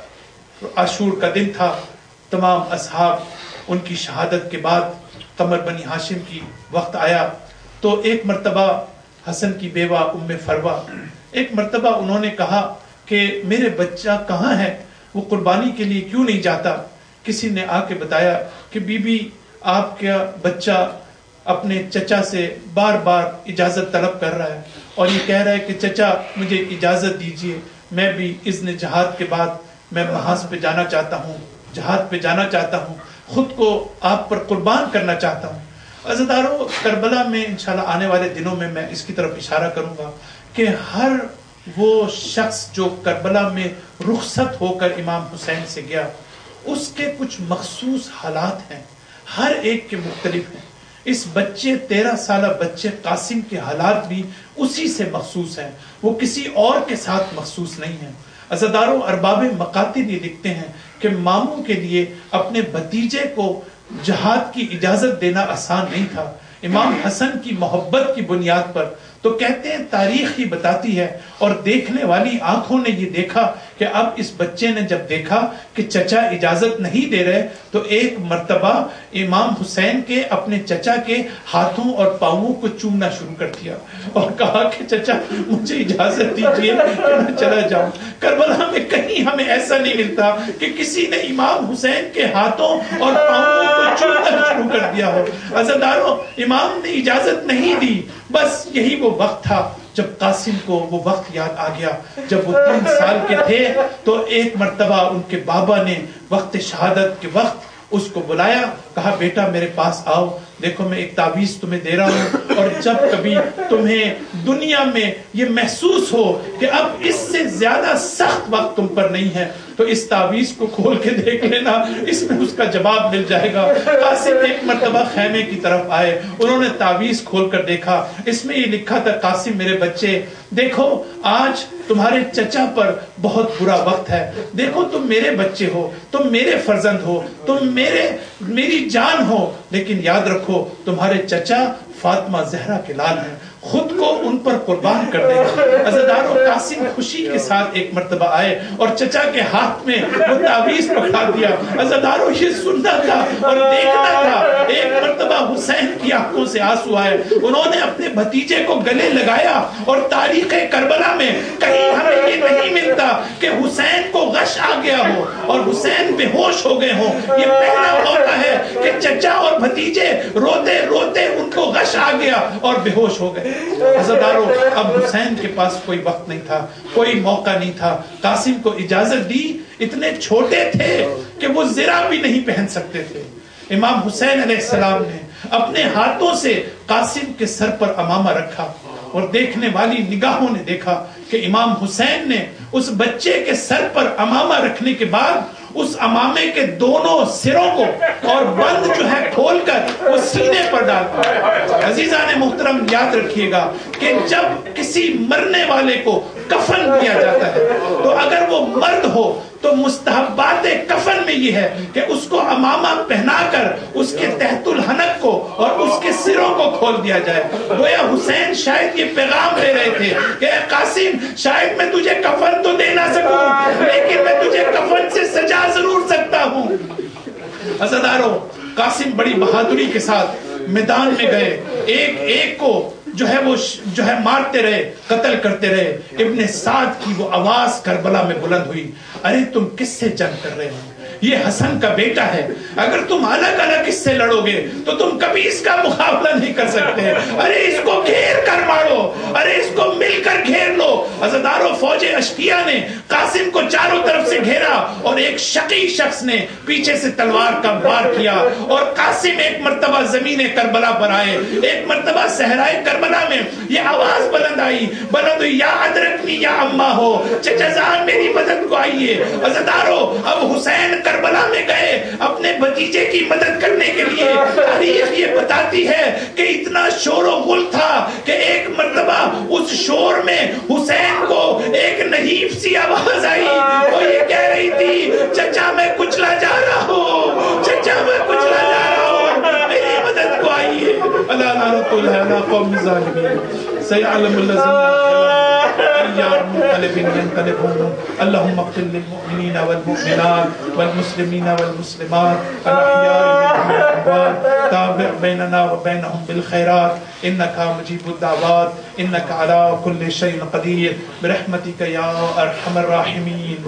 Speaker 1: عاشور کا دن تھا، تمام اصحاب ان کی شہادت کے بعد قمر بنی ہاشم کی وقت آیا تو ایک مرتبہ حسن کی بیوہ ام فروہ ایک مرتبہ انہوں نے کہا کہ میرے بچہ کہاں ہے، وہ قربانی کے لیے کیوں نہیں جاتا؟ کسی نے آ کے بتایا کہ بی بی آپ کا بچہ اپنے چچا سے بار بار اجازت طلب کر رہا ہے اور یہ کہہ رہا ہے کہ چچا مجھے اجازت دیجئے، میں بھی اذن جہاد کے بعد میں محاذ پہ جانا چاہتا ہوں، جہاد پہ جانا چاہتا ہوں، خود کو آپ پر قربان کرنا چاہتا ہوں۔ عزادارو کربلا میں انشاءاللہ آنے والے دنوں میں میں اس کی طرف اشارہ کروں گا کہ ہر وہ شخص جو کربلا میں رخصت ہو کر امام حسین سے گیا اس کے کچھ مخصوص حالات ہیں، ہر ایک کے مختلف ہیں۔ اس بچے تیرہ سالہ بچے قاسم کے حالات بھی اسی سے مخصوص ہیں، وہ کسی اور کے ساتھ مخصوص نہیں ہیں۔ عزادارو ارباب مقاتل یہ لکھتے ہیں کہ ماموں کے لیے اپنے بھتیجے کو جہاد کی اجازت دینا آسان نہیں تھا، امام حسن کی محبت کی بنیاد پر۔ تو کہتے ہیں تاریخ ہی بتاتی ہے اور دیکھنے والی آنکھوں نے یہ دیکھا کہ اب اس بچے نے جب دیکھا کہ چچا اجازت نہیں دے رہے تو ایک مرتبہ امام حسین کے اپنے چچا کے ہاتھوں اور پاؤں کو چومنا شروع کر دیا اور کہا کہ چچا مجھے اجازت دیجیے کہ میں چلا جاؤں۔ کربلا میں کہیں ہمیں ایسا نہیں ملتا کہ کسی نے امام حسین کے ہاتھوں اور پاؤں کو چومنا شروع کر دیا ہو۔ عزادارو امام نے اجازت نہیں دی، بس یہی وہ وقت تھا جب قاسم کو وہ وقت یاد آ گیا جب وہ تین سال کے تھے تو ایک مرتبہ ان کے بابا نے وقت شہادت کے وقت اس کو بلایا، کہا بیٹا میرے پاس آؤ، دیکھو میں ایک تعویذ تمہیں دے رہا ہوں اور جب کبھی تمہیں دنیا میں یہ محسوس ہو کہ اب اس سے زیادہ سخت وقت تم پر نہیں ہے تو اس تعویذ کو کھول کے دیکھ لینا، اس میں اس کا جواب مل جائے گا۔ قاسم ایک مرتبہ خیمے کی طرف آئے، انہوں نے تعویذ کھول کر دیکھا، اس میں یہ لکھا تھا قاسم میرے بچے دیکھو آج تمہارے چچا پر بہت برا وقت ہے، دیکھو تم میرے بچے ہو، تم میرے فرزند ہو، تم میرے میری جان ہو، لیکن یاد رکھو تمہارے چچا فاطمہ زہرا کے لال ہیں، خود کو ان پر قربان کر دے گا۔ عزادارو قاسم خوشی کے ساتھ ایک مرتبہ آئے اور چچا کے ہاتھ میں وہ تعویذ پکڑا دیا۔ عزادارو یہ سننا تھا اور دیکھنا تھا۔ ایک مرتبہ حسین کی آنکھوں سے آنسو آئے، انہوں نے اپنے بھتیجے کو گلے لگایا اور تاریخ کربلا میں کہیں ہمیں یہ نہیں ملتا کہ حسین کو غش آ گیا ہو اور حسین بے ہوش ہو گئے ہوں۔ یہ پہلا موقع ہے کہ چچا اور بھتیجے روتے روتے ان کو غش آ گیا اور بے ہوش ہو گئے۔ عزادارو اب حسین کے پاس کوئی وقت نہیں تھا، کوئی موقع نہیں تھا، قاسم کو اجازت دی، اتنے چھوٹے تھے کہ وہ زرہ بھی نہیں پہن سکتے تھے۔ امام حسین علیہ السلام نے اپنے ہاتھوں سے قاسم کے سر پر امامہ رکھا اور دیکھنے والی نگاہوں نے دیکھا کہ امام حسین نے اس بچے کے سر پر امامہ رکھنے کے بعد اس امامے کے دونوں سروں کو اور بند جو ہے کھول کر وہ سینے پر ڈالا۔ عزیزان محترم یاد رکھیے گا کہ جب کسی مرنے والے کو کفن دیا جاتا ہے تو اگر وہ مرد ہو تو مستحبات کفن میں یہ ہے کہ اس کو امامہ پہنا کر اس کے تحت الحنک کو اور اس کے سروں کو کھول دیا جائے۔ گویا حسین شاید یہ پیغام دے رہے تھے کہ اے قاسم شاید میں تجھے کفن تو دے نہ سکوں لیکن میں تجھے کفن سے سجا ضرور سکتا ہوں۔ عزادارو قاسم بڑی بہادری کے ساتھ میدان میں گئے، ایک ایک کو جو ہے وہ جو ہے مارتے رہے، قتل کرتے رہے۔ ابن سعد کی وہ آواز کربلا میں بلند ہوئی، ارے تم کس سے جنگ کر رہے ہو؟ یہ حسن کا بیٹا ہے، اگر تم الگ الگ اس سے لڑو گے تو تم کبھی اس کا مقابلہ نہیں کر سکتے، ارے اس کو گھیر کر مارو، ارے اس کو مل کر گھیر لو۔ عزادارو فوج اشقیاء نے قاسم کو چاروں طرف سے گھیرا اور ایک شقی شخص نے پیچھے سے تلوار کا وار کیا اور قاسم ایک مرتبہ زمین کربلا پر آئے۔ ایک مرتبہ صحرائے کربلا میں یہ آواز بلند بلند آئی، بلند ہوئی، یا ادرکنی یا اما ہو، چچا جان میری مدد کو آئیے۔ عزیزانو اب حسین کربلا میں گئے اپنے بھتیجے کی مدد کرنے کے لیے۔ تاریخ یہ بتاتی ہے کہ اتنا شور و غل تھا کہ ایک مرتبہ اس شور میں حسین کو ایک نحیف سی آواز آئی، وہ یہ کہہ رہی تھی چچا میں کچلا جا رہا ہوں، چچا میں کچلا جا رہا ہوں، میری مدد کو آئیے۔ اللہ لعنت اللہ علی قوم الظالمین، سیعلم الذین أيام منقلب ينقلبون، اللهم اغفر للمؤمنين والمؤمنات والمسلمين والمسلمات الأحياء منهم والأموات، تابع بيننا وبينهم بالخيرات إنك مجيب الدعوات إنك على كل شيء قدير برحمتك يا أرحم الراحمين۔